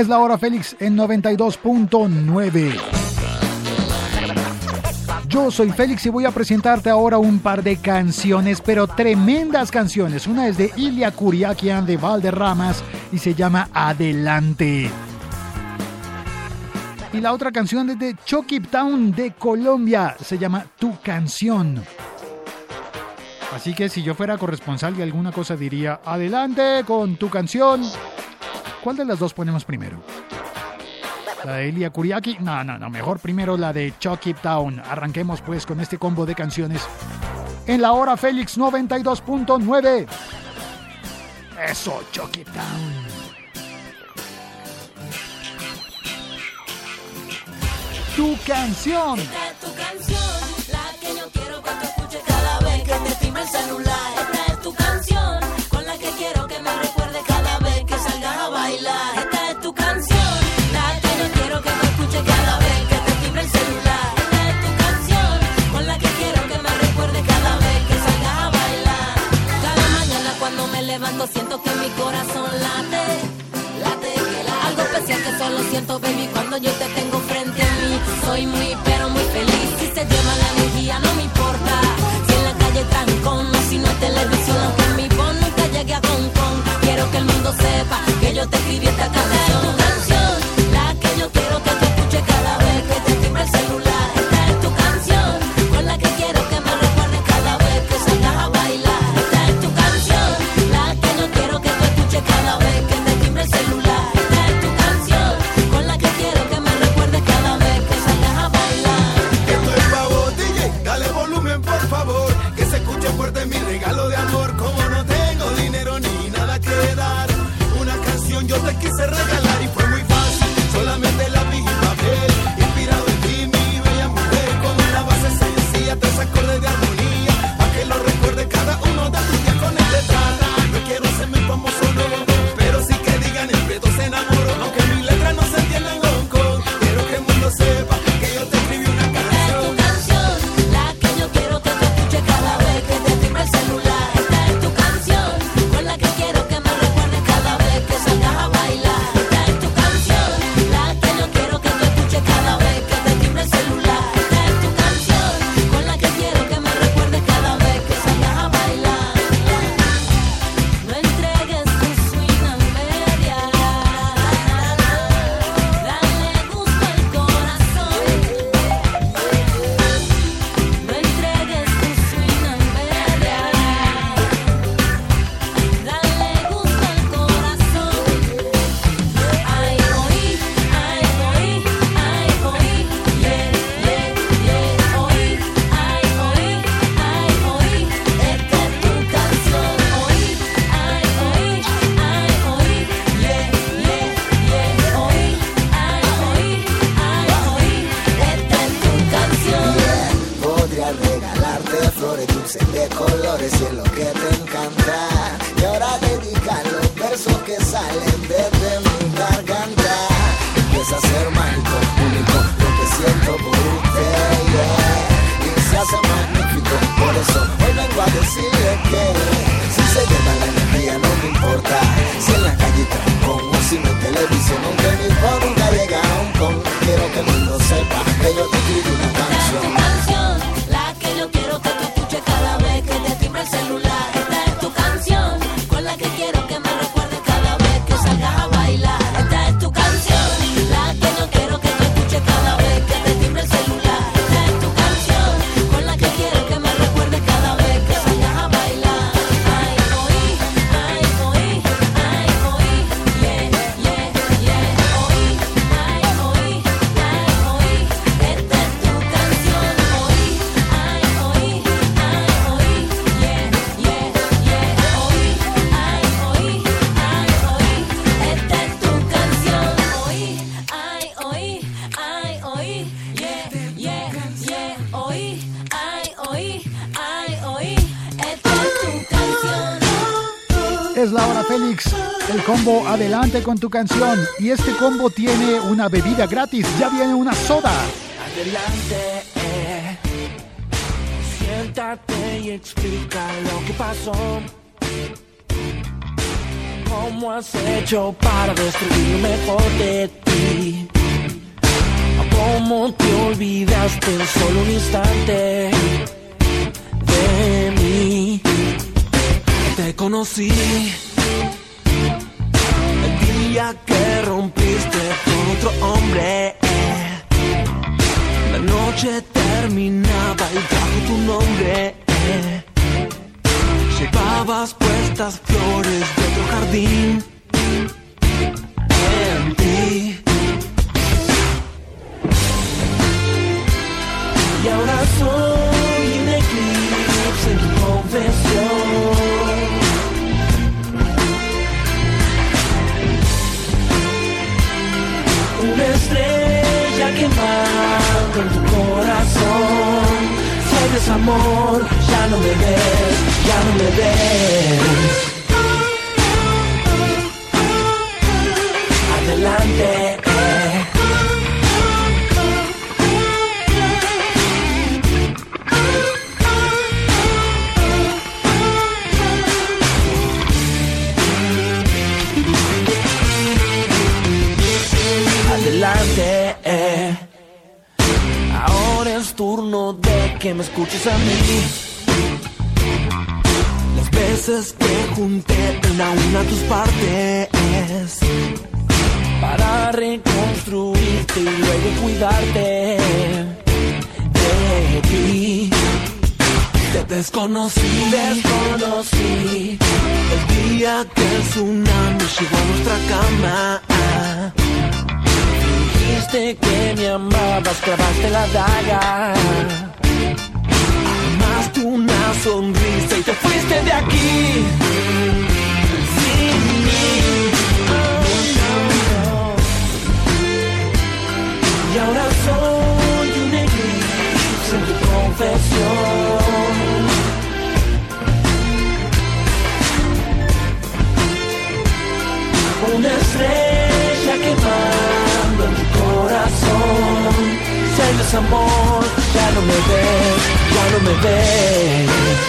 Es la hora Félix en 92.9. Yo soy Félix y voy a presentarte ahora un par de canciones, pero tremendas canciones. Una es de Ilia Kuriakian de Valderramas y se llama Adelante. Y la otra canción es de Chokip Town de Colombia, se llama Tu Canción. Así que si yo fuera corresponsal de alguna cosa diría, adelante con tu canción. ¿Cuál de las dos ponemos primero? ¿La de Ilia Kuriaki? No, mejor primero la de Chokip Town. Arranquemos pues con este combo de canciones en la hora Félix 92.9. Eso, Chokip Town. Tu canción. Esta es tu canción, la que yo quiero que tú escuches cada vez que te timbre el celular. Esta es tu canción, con la que quiero que me recuerdes cada vez que salgas a bailar. Esta es tu canción, la que yo quiero que tú escuches cada vez que te timbre el celular. Esta es tu canción, con la que quiero que me recuerdes cada vez que salgas a bailar. Cada mañana cuando me levanto siento que mi corazón late, algo especial que solo siento, baby, cuando yo te tengo frente a mí. Soy muy, pero muy feliz. Si se lleva la energía, no me importa. Si en la calle trancón, o si no es televisión, aunque mi voz nunca llegue a Hong Kong. Quiero que el mundo sepa que yo te escribí esta canción. Tu canción, la que yo quiero que tú escuches cada vez que te timbre el celular. Esta es tu canción, con la que quiero que me recuerdes cada vez que salgas a bailar. Esta es tu canción, la que yo quiero que tú escuches cada vez que te timbre el celular. Esta es tu canción, con la que quiero que me recuerdes cada vez que salgas a bailar. Esto es pa' vos, DJ, dale volumen por favor, que se escuche fuerte mi regalo de amor. Como no tengo dinero ni nada que dar, una canción yo te quise regalar y fue muy fácil, solamente lápiz y papel, inspirado en ti mi bella mujer, con una base sencilla, 3 acordes de armonía, pa' que lo recuerde cada uno de tus días con este trata. No quiero hacerme famoso, no, pero sí que digan el preto se enamoró, aunque mis letras no se entiendan en Hong Kong, quiero que el mundo sepa que yo te escribí una canción. Tu canción, la que yo quiero que tú escuches cada vez que te timbre el celular. Esta es tu canción, con la que quiero que me recuerdes cada vez que salgas a bailar. Esta es tu canción, la que yo quiero que tú escuches cada vez que te timbre el celular. Esta es tu canción, con la que quiero que me recuerdes cada vez que salgas a bailar. No entregues tu swing a media, dale gusto al corazón. No entregues tu swing a media, dale gusto al corazón. Ay, oí, yeah, oí, esta es tu canción. Oí, yeah, oí, esta es tu canción. Podría regalarte flores dulces de colores y es lo que te encanta. Y ahora dedicar los versos que salen desde mi garganta. Empieza a ser mágico, único lo que siento por usted, yeah. Y se hace magnífico, por eso hoy vengo a decirle que si se lleva la energía no me importa. Si en la calle trancón o si no en televisión, aunque mi voz nunca llega a Hong Kong, quiero que el mundo sepa que yo te escribí una canción. Tu canción, la que yo quiero que tú escuches cada vez que te timbre el celular. Esta es tu canción, con la que quiero que me recuerdes cada vez que salgas a bailar. Esta es tu canción, la que yo quiero que tú escuches cada vez que te timbre el celular. Esta es tu canción, con la que quiero que me recuerdes cada vez que salgas a bailar. Ay, oí, yeah, oí, esta es tu canción. Oí, Es la hora Félix, el combo adelante con tu canción. Y este combo tiene una bebida gratis, ya viene una soda. Adelante, siéntate y explica lo que pasó. ¿Cómo has hecho para destruir lo mejor de ti? ¿Cómo te olvidaste en solo un instante de mí? Te conocí el día que rompiste con otro hombre. La noche terminaba y bajo tu nombre llevabas puestas flores de otro jardín en ti. Y ahora soy un eclipse en tu confesión. Una estrella quemando en tu corazón. Si hay desamor, ya no me ves, ya no me ves. Adelante, adelante, ahora es turno de que me escuches a mí. Las veces que junté una a una tus partes para reconstruirte y luego cuidarte de ti. Te desconocí el día que el tsunami llegó a nuestra cama. Dijiste que me amabas, clavaste la daga. Amaste una sonrisa y te fuiste de aquí sin mí. Y ahora soy un eclipse en tu confesión. Una estrella quemando en tu corazón. Si hay desamor, ya no me ves, ya no me ves.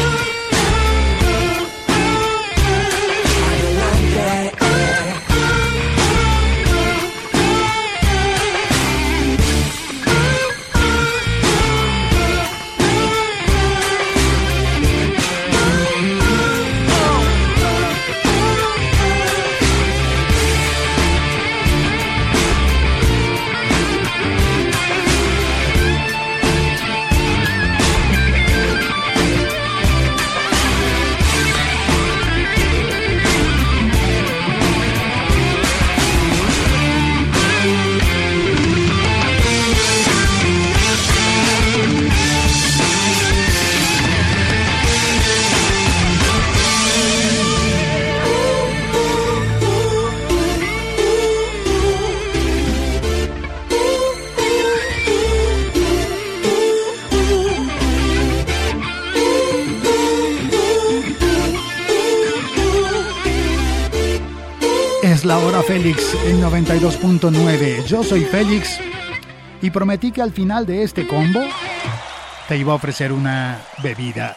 Es la hora Félix en 92.9. Yo soy Félix y prometí que al final de este combo te iba a ofrecer una bebida.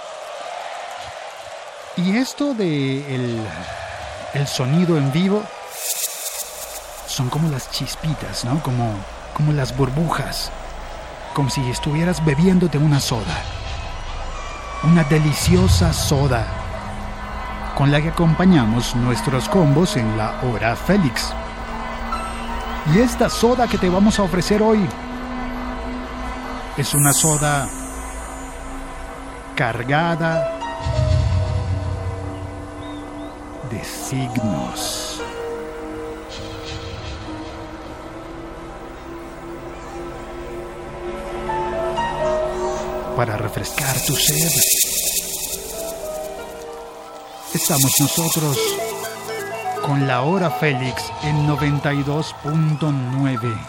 Y esto de el sonido en vivo son como las chispitas, ¿no? Como las burbujas, como si estuvieras bebiéndote una soda, una deliciosa soda con la que acompañamos nuestros combos en la hora Félix. Y esta soda que te vamos a ofrecer hoy es una soda cargada de signos. Para refrescar tu sed, estamos nosotros con la hora Félix en 92.9.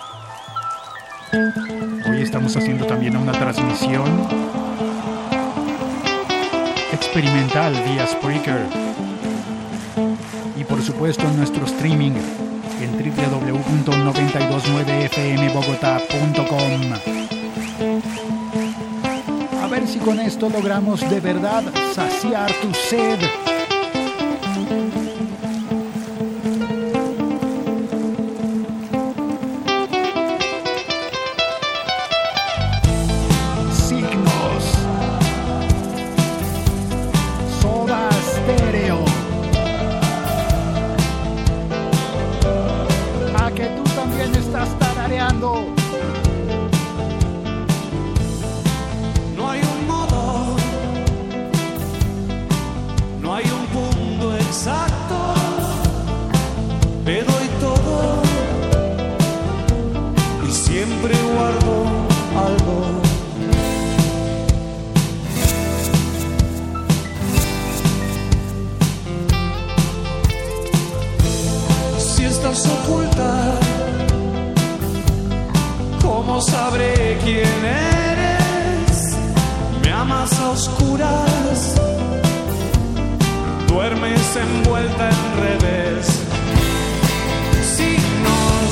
Hoy estamos haciendo también una transmisión experimental vía Spreaker y por supuesto en nuestro streaming en www.929fmbogotá.com. A ver si con esto logramos de verdad saciar tu sed. siempre guardo algo. Si estás oculta, ¿cómo sabré quién eres? Me amas a oscuras, duermes envuelta en redes. Signos,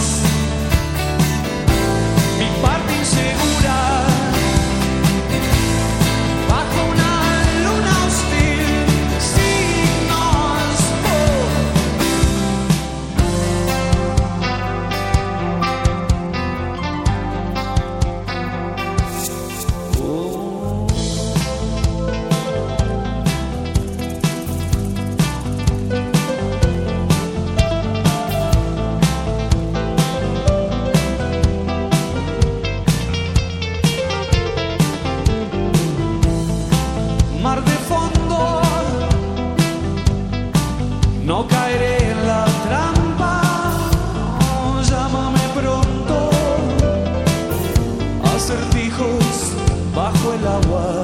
mi parte insegura, bajo una luna hostil. Signos, mar de fondo, no caeré en la trampa. Oh, llámame pronto, acertijos bajo el agua.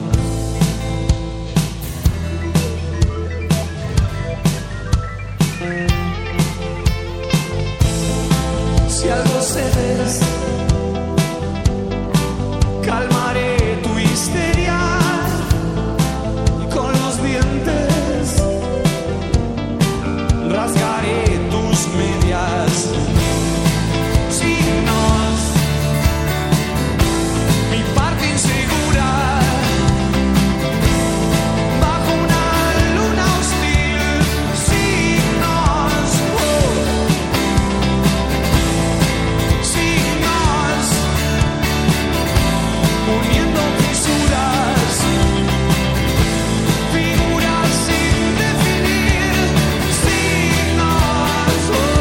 Si algo cedes, calmaré tu histeria. Con los dientes rasgaré tus medias. Signos, mi parte insegura, bajo una luna hostil. Signos, signos, uniendo fisuras. Figuras sin definir, signos,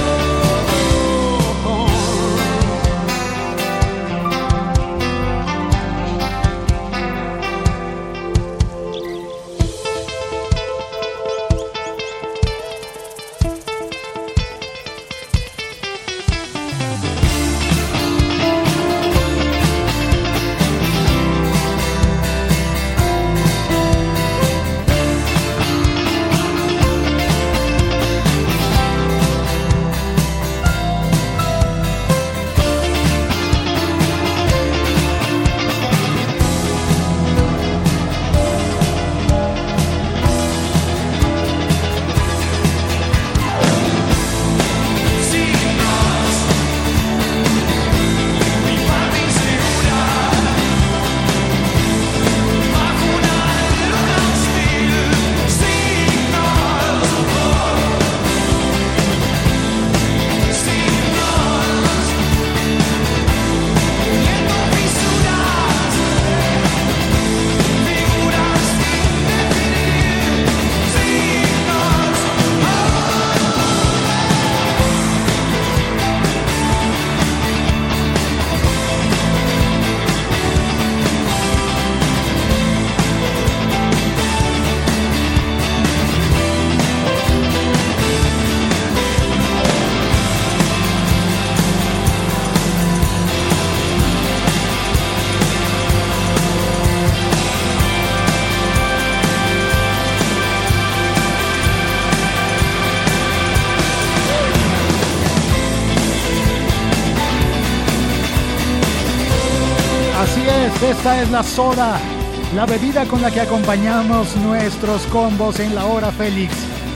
Esta es la soda, la bebida con la que acompañamos nuestros combos en la Hora Félix.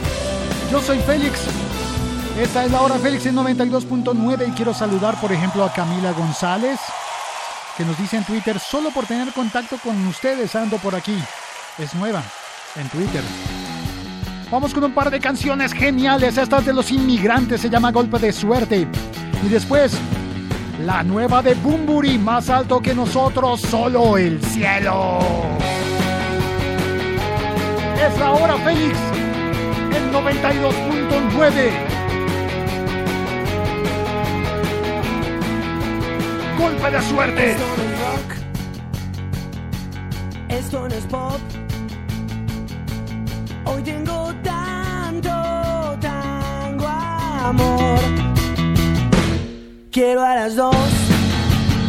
Yo soy Félix. Esta es la Hora Félix en 92.9 y quiero saludar, por ejemplo, a Camila González, que nos dice en Twitter: solo por tener contacto con ustedes ando por aquí. Es nueva en Twitter. Vamos con un par de canciones geniales. Esta es de Los Inmigrantes, se llama Golpe de Suerte. Y después, la nueva de Bunbury, Más alto que nosotros, solo el cielo. Es la Hora Félix en 92.9. Golpe de suerte. Esto no es rock, esto no es pop. Hoy tengo tanto amor. Quiero a las 2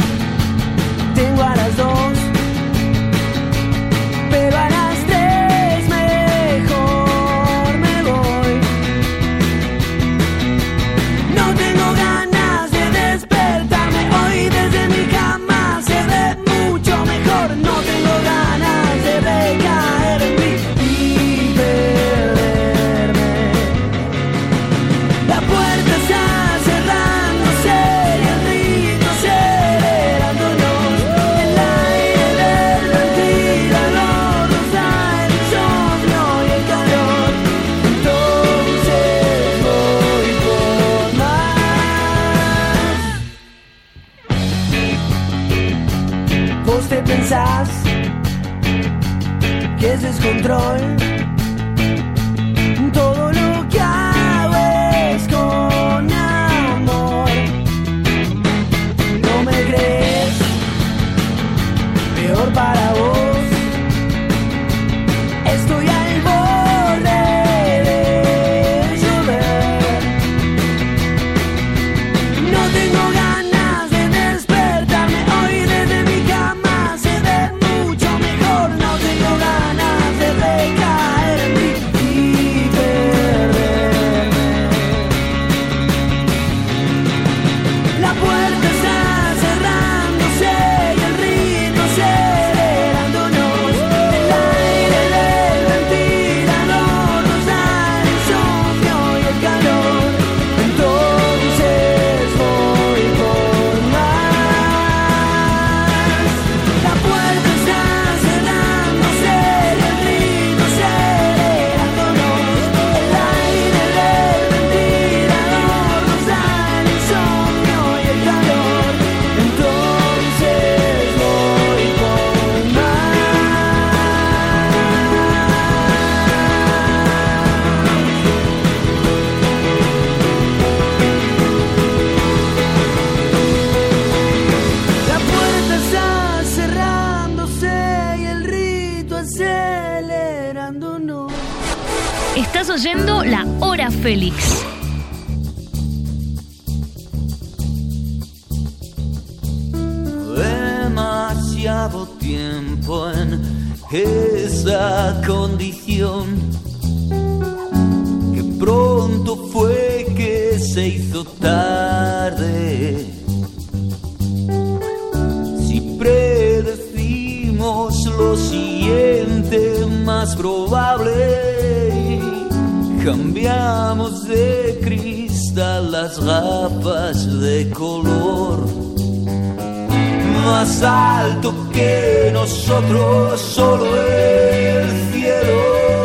te pensás que es descontrol. Todo lo que hago es con amor. No me crees, peor para vos. Estoy al borde de llover. No tengo ganas de despertarme hoy desde mi cama. Se ve mucho mejor. No tengo ganas de recaer en mí y perderme. La puerta está cerrándose y el ritmo acelerándonos. El aire del ventilador nos da el insomnio y el calor. Entonces voy por más. La puerta está cerrándose y el ritmo acelerándonos. El aire del ventilador nos da el insomnio y el calor. Entonces voy por más. La puerta está cerrándose y el rito acelerándonos. Estás oyendo La Hora Félix. Demasiado tiempo en esa condición, que pronto fue que se hizo tarde. Si predecimos lo siguiente, más probable, cambiamos de cristal las gafas de color. Más alto que nosotros, solo el cielo.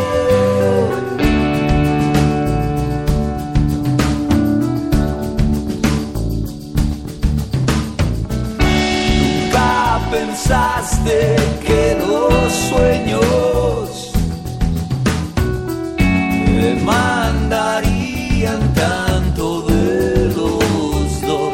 Nunca pensaste que los sueños demandarían tanto de los dos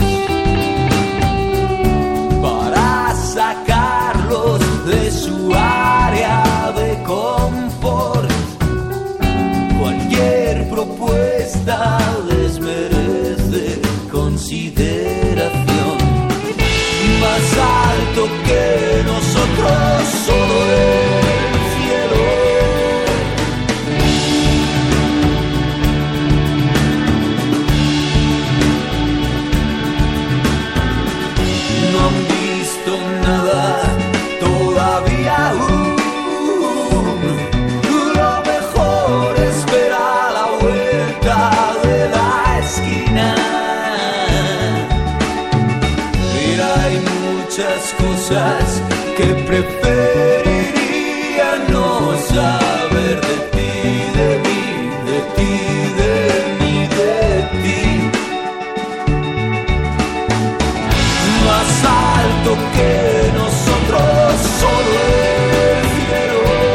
para sacarlos de su área de confort. Cualquier propuesta desmerece consideración. Más alto que nosotros, solo el cielo. No han visto nada todavía aún. Lo mejor espera a la vuelta de la esquina. Pero hay muchas cosas que preferiría no saber de ti, de mí, de ti, de mí, de ti. Más alto que nosotros, solo el cielo.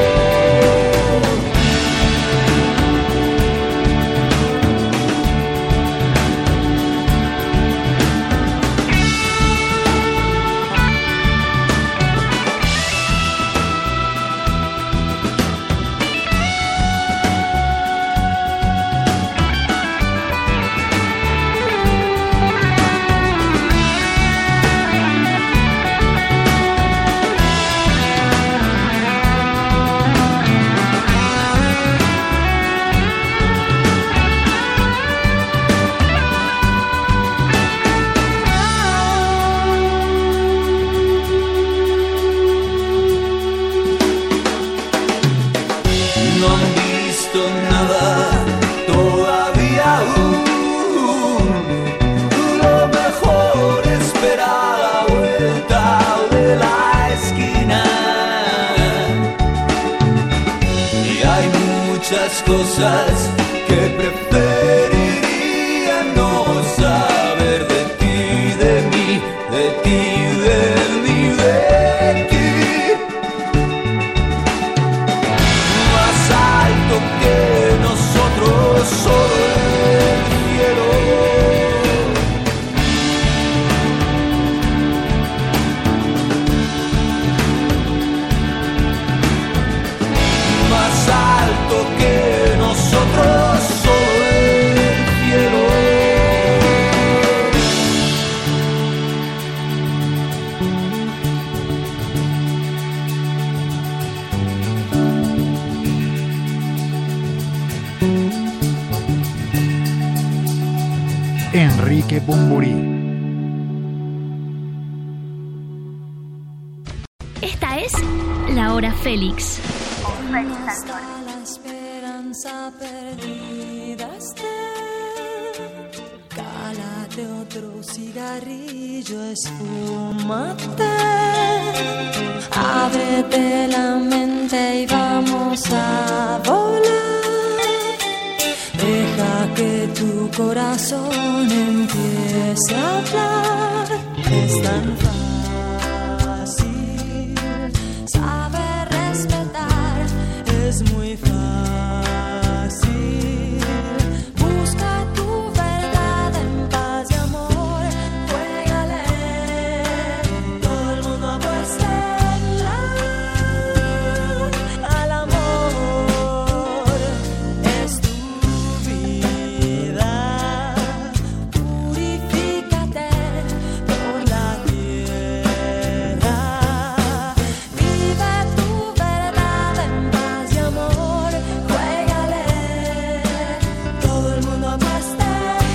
No han visto nada todavía aún. Lo mejor espera a la vuelta de la esquina. Y hay muchas cosas que preferiría no saber de ti, de mí, de ti, de mí, de ti. Enrique Bunbury. Esta es La Hora Félix. Hasta la esperanza perdida esté. Cálate otro cigarrillo, esfúmate. Ábrete la mente y vamos a volar. Deja que tu corazón empiece a hablar. Es tan fácil saber respetar, es muy fácil. Busca tu verdad en paz y amor. Juégale, todo el mundo apuesta al amor. Es tu vida, purifícate por la tierra. Vive tu verdad en paz y amor. Juégale, todo el mundo apuesta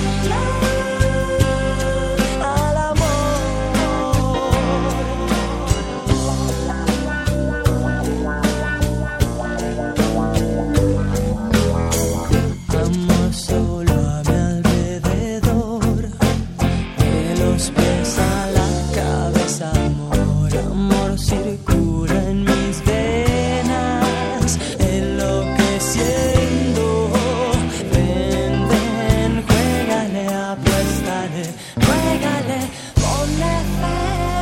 al amor solo a mi alrededor, de los pies a la cabeza, amor, amor circula en mis venas, enloqueciendo. Ven, ven, juégale, apuéstale, juégale, ponle fe.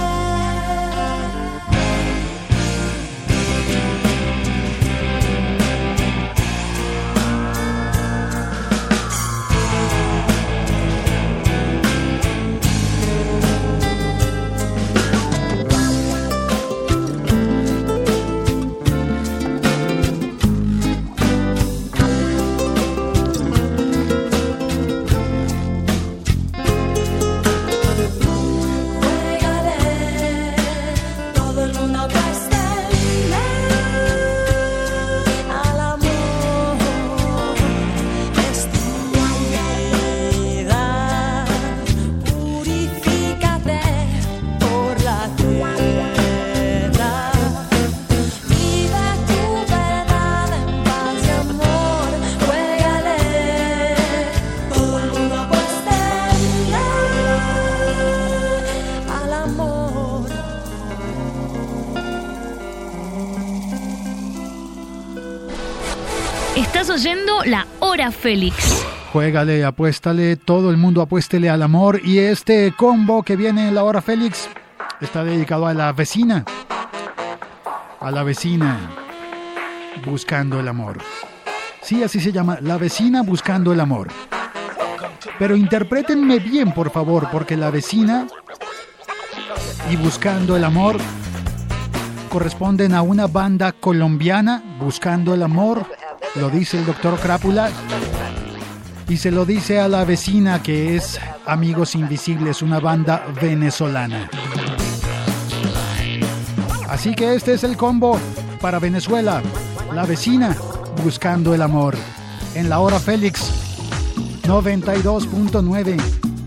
Todo el mundo apuesta al amor. Es tu vida, purifícate por la tierra. Vive tu verdad en paz y amor. Juégale, todo el mundo apuesta al amor. Estás oyendo La Hora Félix. Juégale, apuéstale, todo el mundo apuéstele al amor. Y este combo que viene en La Hora Félix está dedicado a la vecina. A la vecina buscando el amor. Sí, así se llama, La Vecina Buscando el Amor. Pero interprétenme bien, por favor, porque La Vecina y Buscando el Amor corresponden a una banda colombiana, Buscando el Amor, lo dice el doctor Crápula, y se lo dice a La Vecina, que es Amigos Invisibles, una banda venezolana. Así que este es el combo para Venezuela, La Vecina Buscando el Amor, en La Hora Félix 92.9.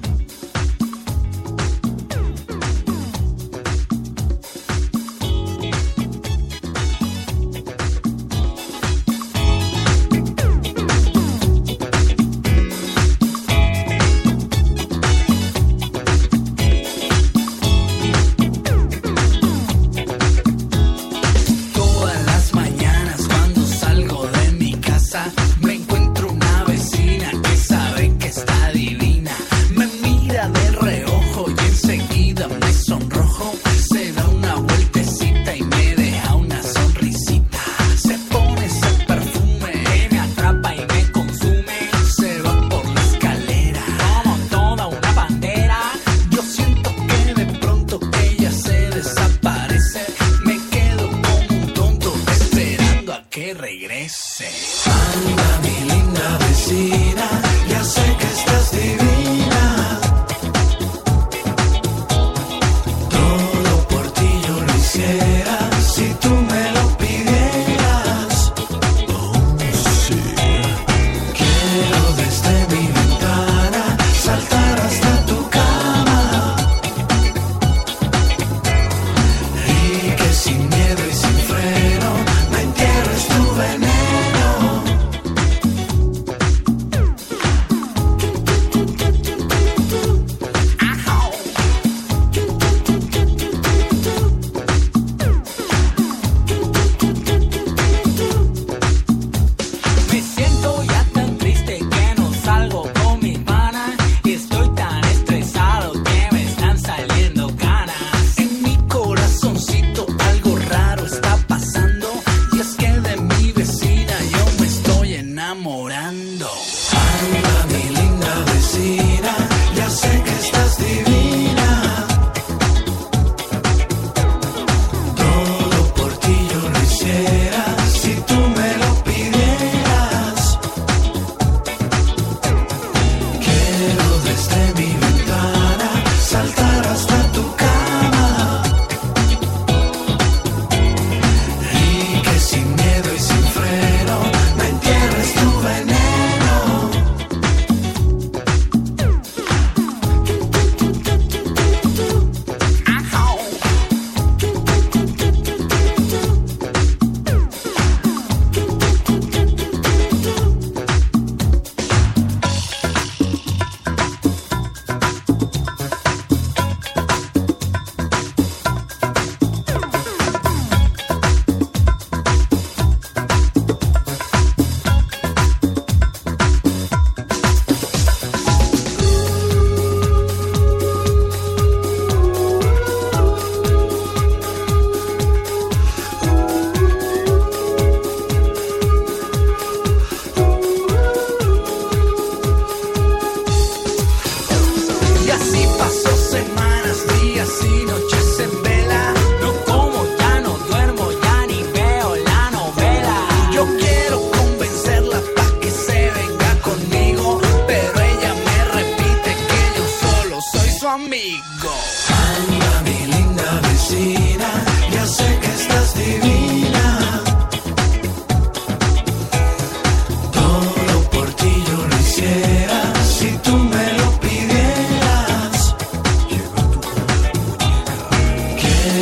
Todas las mañanas cuando salgo de mi casa me encuentro una vecina que sabe que está divina.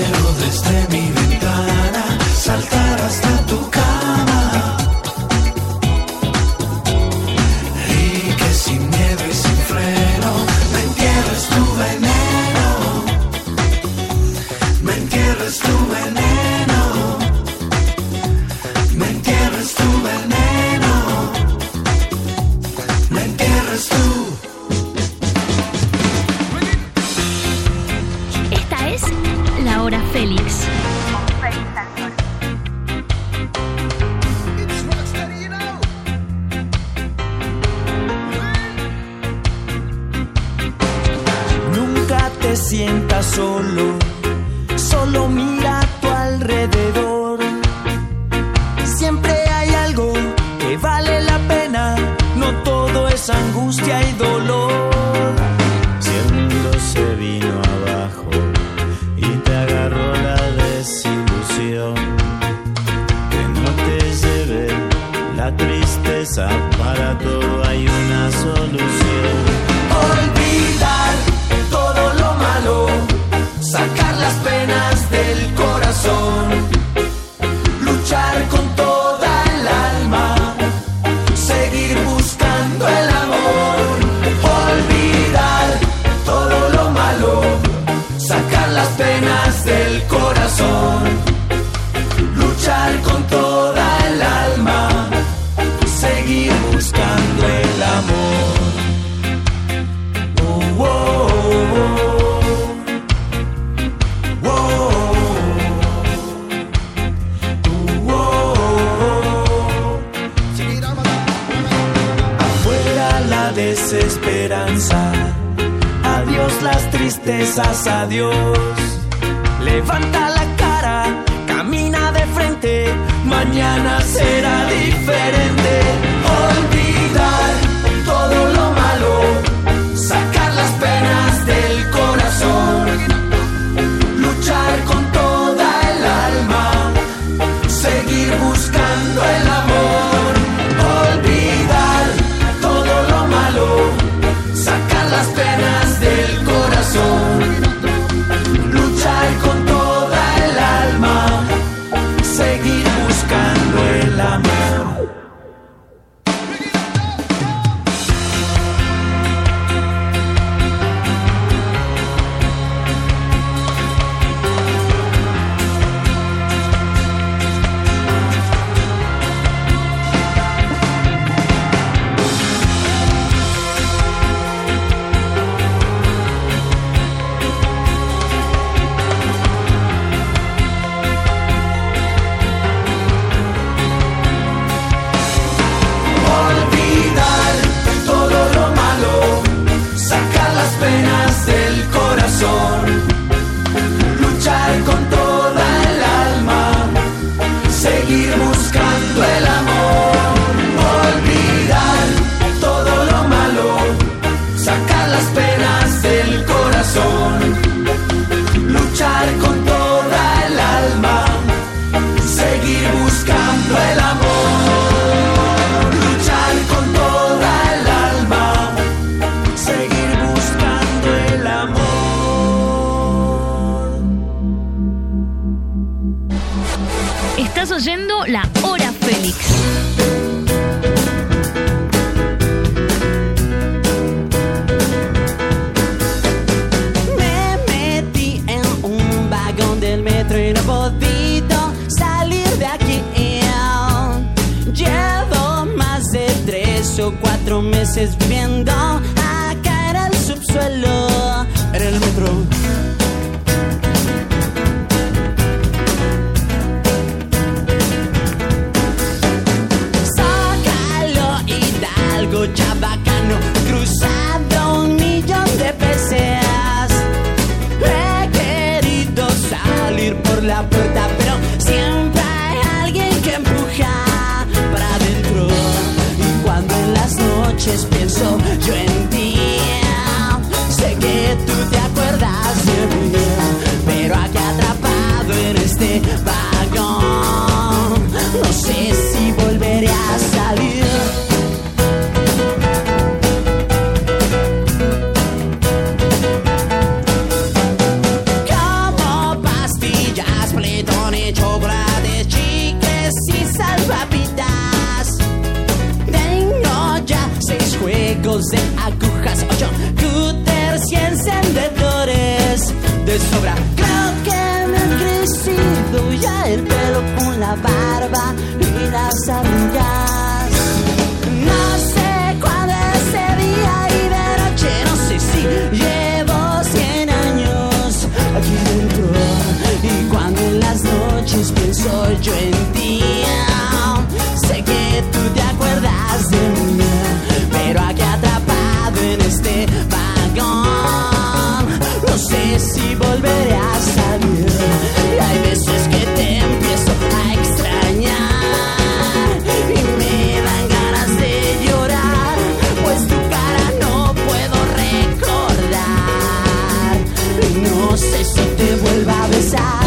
quiero desde mi ventana saltar hasta tu cama y que sin miedo y sin freno me entierres tu veneno, me entierres tu veneno, me entierres tu veneno, me entierres tú. Esta es La Hora Félix. Nunca te sientas solo, solo mira a tu alrededor. Siempre hay algo que vale la pena, no todo es angustia y dolor. Cielo se vino abajo y te agarró la desilusión. Que no te lleve la tristeza, para todo hay una solución. Olvidar todo lo malo, sacar las penas del corazón, luchar con toda el alma, seguir buscando el amor. Olvidar todo lo malo, sacar las penas del corazón, luchar con toda el alma, seguir buscando el amor. Oh, oh, oh, oh, oh, oh. Afuera la desesperanza, adiós las tristezas, adiós. Levanta la cara, camina de frente, mañana será diferente. Olvidar todo lo malo, sacar las penas del corazón, luchar con toda el alma, seguir buscando el amor. Olvidar todo lo malo, sacar las penas del corazón, luchar con toda el alma, seguir buscando el amor. Olvidar todo lo malo, sacar las penas del corazón, luchar con toda el alma, seguir buscando el amor. Olvidar todo lo malo, sacar las penas del corazón, luchar con toda el alma, seguir buscando el amor. Luchar con toda el alma, seguir buscando el amor. Estás oyendo La Hora Félix. Me metí en un vagón del metro y no he podido salir de aquí. Llevo más de 3 o 4 meses viviendo acá en el subsuelo, en el metro. Zócalo, Hidalgo, Chabacano, cruzado 1.000.000 de veces. He querido salir por la puerta, pero siempre hay alguien que empuja para adentro. Y cuando en las noches pienso yo en ti, sé que tú te acuerdas de mí, pero aquí atrapado en este vagón, no sé si volveré a salir. Como pastilla peinado ya el pelo con la barba y las arrugas. No sé cuándo es de día y de noche, no sé si llevo 100 años aquí dentro. Y cuando en las noches pienso yo en ti, sé que tú te acuerdas de mí, pero aquí atrapado en este vagón, no sé si volveré a salir. Y hay veces que te empiezo a extrañar y me dan ganas de llorar, pues tu cara no puedo recordar y no sé si te vuelva a besar.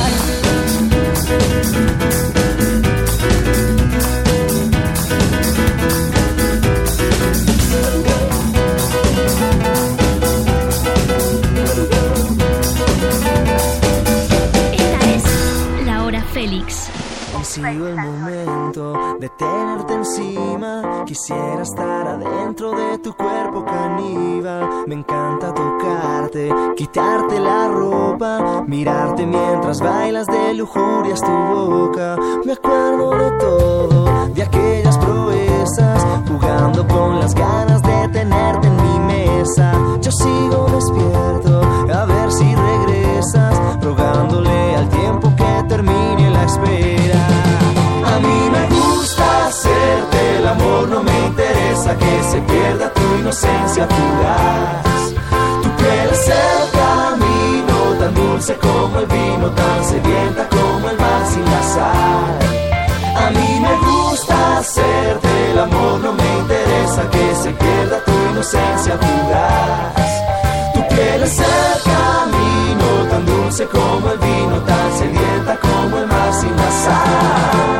Félix. Ha sido el momento de tenerte encima. Quisiera estar adentro de tu cuerpo caníbal. Me encanta tocarte, quitarte la ropa, mirarte mientras bailas de lujurias tu boca. Me acuerdo de todo, de aquellas proezas, jugando con las ganas de tenerte en mi mesa. Yo sigo despierto, a ver si regresas, rogándole al tiempo que termine la espera. A mí me gusta hacerte el amor, no me interesa que se pierda tu inocencia fugaz. Tu piel es el camino, tan dulce como el vino, tan sedienta como el mar sin la sal. A mí me gusta hacerte el amor, no me interesa que se pierda tu inocencia fugaz. Tu piel es el camino, tan dulce como el vino, tan sedienta como el mar sin la sal.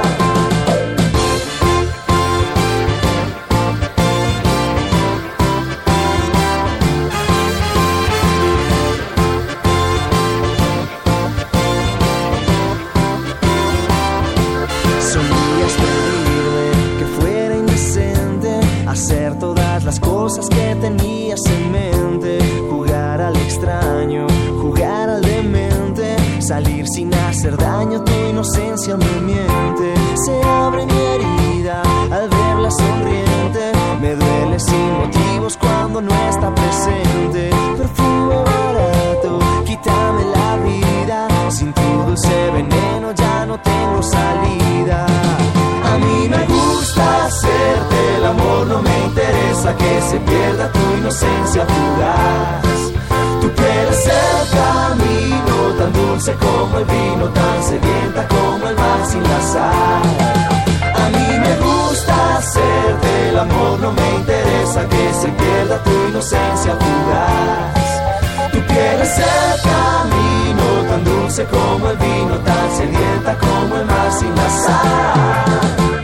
Solías pedirme que fuera indecente, hacer todas las cosas que tenías en mente, jugar al extraño, jugar al demente, salir sin hacer daño, tu inocencia me miente. Se abre mi herida al verla sonriente, me duele sin motivos cuando no está presente. Perfume barato, quítame la vida, sin tu dulce veneno ya no tengo salida. A mí me gusta hacerte el amor, no me interesa que se pierda tu inocencia fugaz. Tu piel es el camino, tan dulce como el vino, tan sedienta como el mar sin la sal. A mí me gusta hacerte el amor, no me interesa que se pierda tu inocencia fugaz. Tu piel es el camino, tan dulce como el vino, tan sedienta como el mar sin la sal.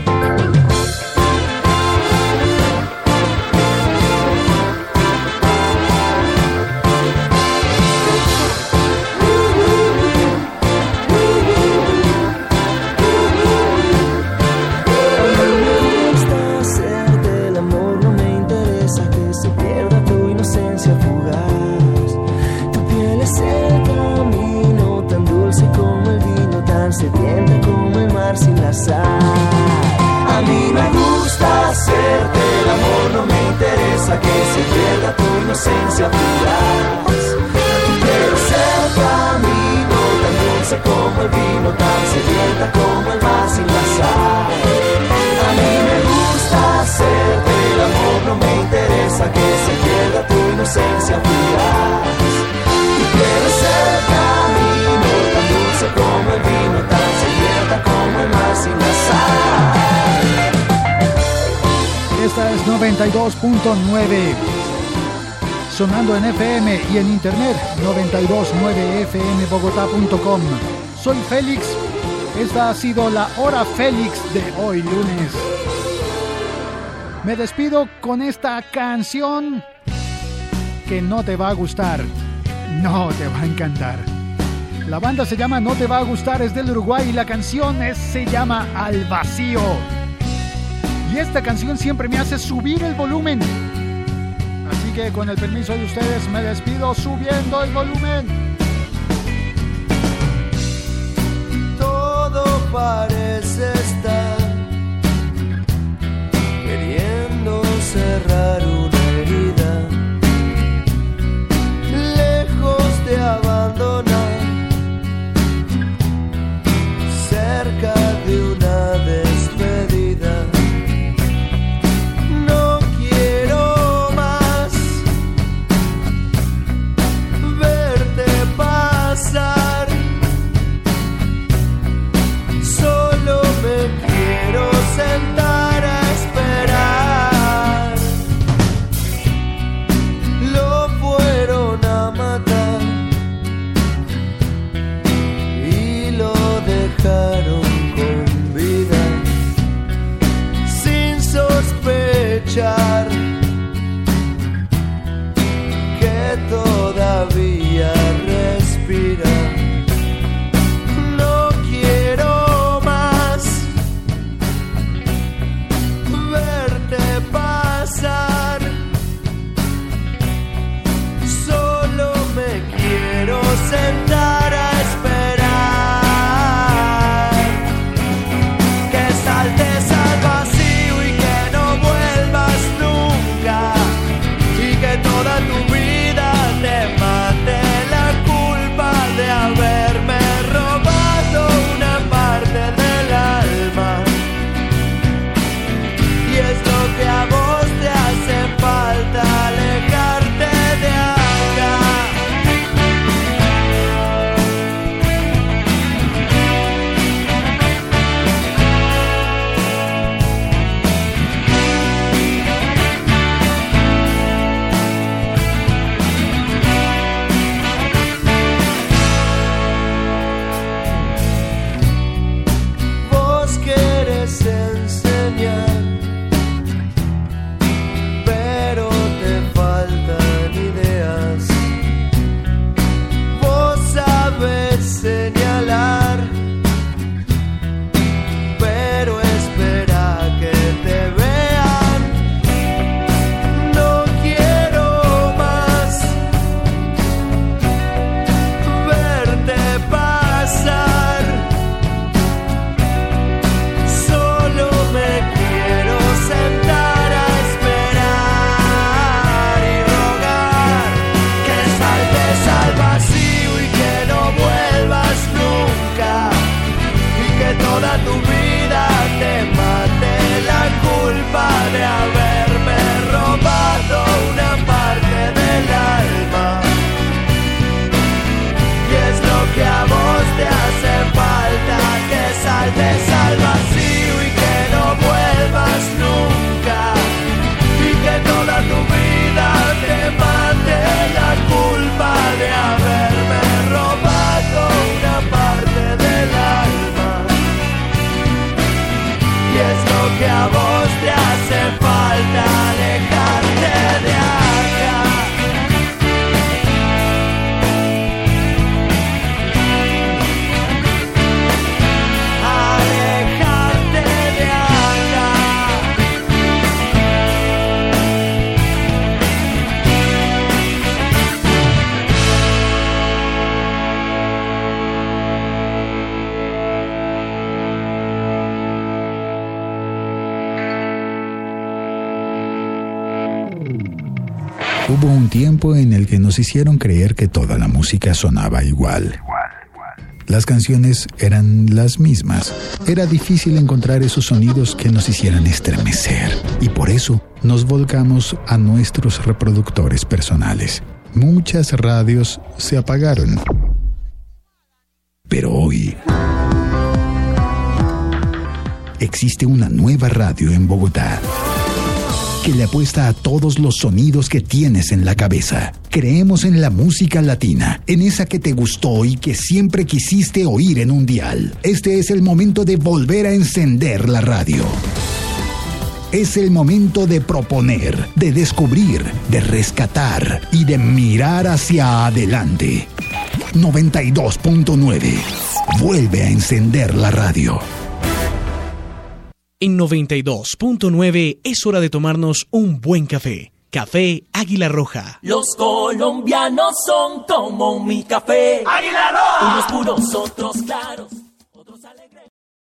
Sedienta como el mar sin la sal. A mí me gusta hacerte el amor, no me interesa que se pierda tu inocencia fugaz. Tu piel es el camino, tan dulce como el vino, tan sedienta como el mar sin la sal. A mí me gusta hacerte el amor, no me interesa que se pierda tu inocencia fugaz. Tu piel es el camino, tan dulce como el vino, tan sedienta como el mar sin la sal. Esta es 92.9, sonando en FM y en internet, 929fmbogotá.com. Soy Félix, esta ha sido la Hora Félix de hoy lunes. Me despido con esta canción que no te va a gustar, no te va a encantar. La banda se llama No Te Va a Gustar, es del Uruguay y la canción se llama Al Vacío. Y esta canción siempre me hace subir el volumen. Así que con el permiso de ustedes me despido subiendo el volumen. Todo parece estar queriendo cerrar una herida, lejos de abandonar, cerca de una despedida. No quiero más verte pasar, solo me quiero sentar a esperar. Lo fueron a matar y lo dejaron con vida, sin sospechar que todavía respira. No quiero más verte pasar, solo me quiero sentar a esperar. Que saltes al vacío y que no vuelvas nunca, y que toda tu vida te mate la culpa de haberme robado una parte del alma. Y es lo que a vos te hace falta, alejarte de acá. Vos querés enseñar, pero te faltan ideas. Vos sabes señalar, pero espera que te vean. No quiero más verte pasar, solo me quiero sentar a esperar y rogar que saltes al vacío y que no vuelvas nunca, y que toda tu vida te mate la culpa de haberme robado una parte del alma. Y es lo que a vos te hace falta, que saltes al vacío y que no vuelvas nunca, y que toda tu vida te mate la culpa de haberme robado una parte del alma. Y es lo que a vos te hace falta, alejarte de acá. Alejarte de acá. Hubo un tiempo en el que nos hicieron creer que toda la música sonaba igual. Las canciones eran las mismas. Era difícil encontrar esos sonidos que nos hicieran estremecer. Y por eso nos volcamos a nuestros reproductores personales. Muchas radios se apagaron. Pero hoy existe una nueva radio en Bogotá que le apuesta a todos los sonidos que tienes en la cabeza. Creemos en la música latina, en esa que te gustó y que siempre quisiste oír en un dial. Este es el momento de volver a encender la radio. Es el momento de proponer, de descubrir, de rescatar y de mirar hacia adelante. 92.9. Vuelve a encender la radio. En 92.9 es hora de tomarnos un buen café. Café Águila Roja. Los colombianos son como mi café. ¡Águila Roja! Unos puros, otros claros.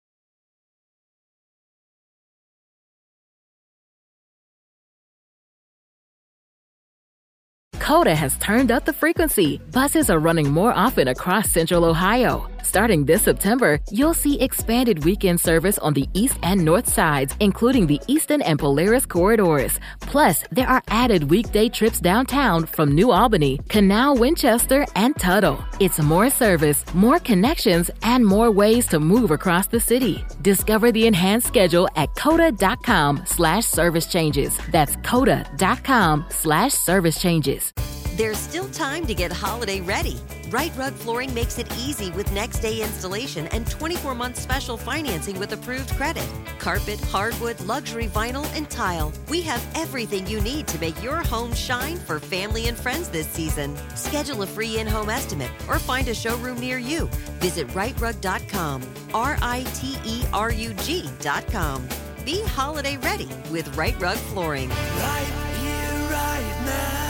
Coda has turned up the frequency. Buses are running more often across Central Ohio. Starting this September, you'll see expanded weekend service on the east and north sides, including the Easton and Polaris corridors. Plus, there are added weekday trips downtown from New Albany, Canal, Winchester, and Tuttle. It's more service, more connections, and more ways to move across the city. Discover the enhanced schedule at coda.com/service changes. That's coda.com/service changes. There's still time to get holiday ready. Right Rug Flooring makes it easy with next-day installation and 24-month special financing with approved credit. Carpet, hardwood, luxury vinyl, and tile. We have everything you need to make your home shine for family and friends this season. Schedule a free in-home estimate or find a showroom near you. Visit rightrug.com, RITERUG.com. Be holiday ready with Right Rug Flooring. Right here, right now.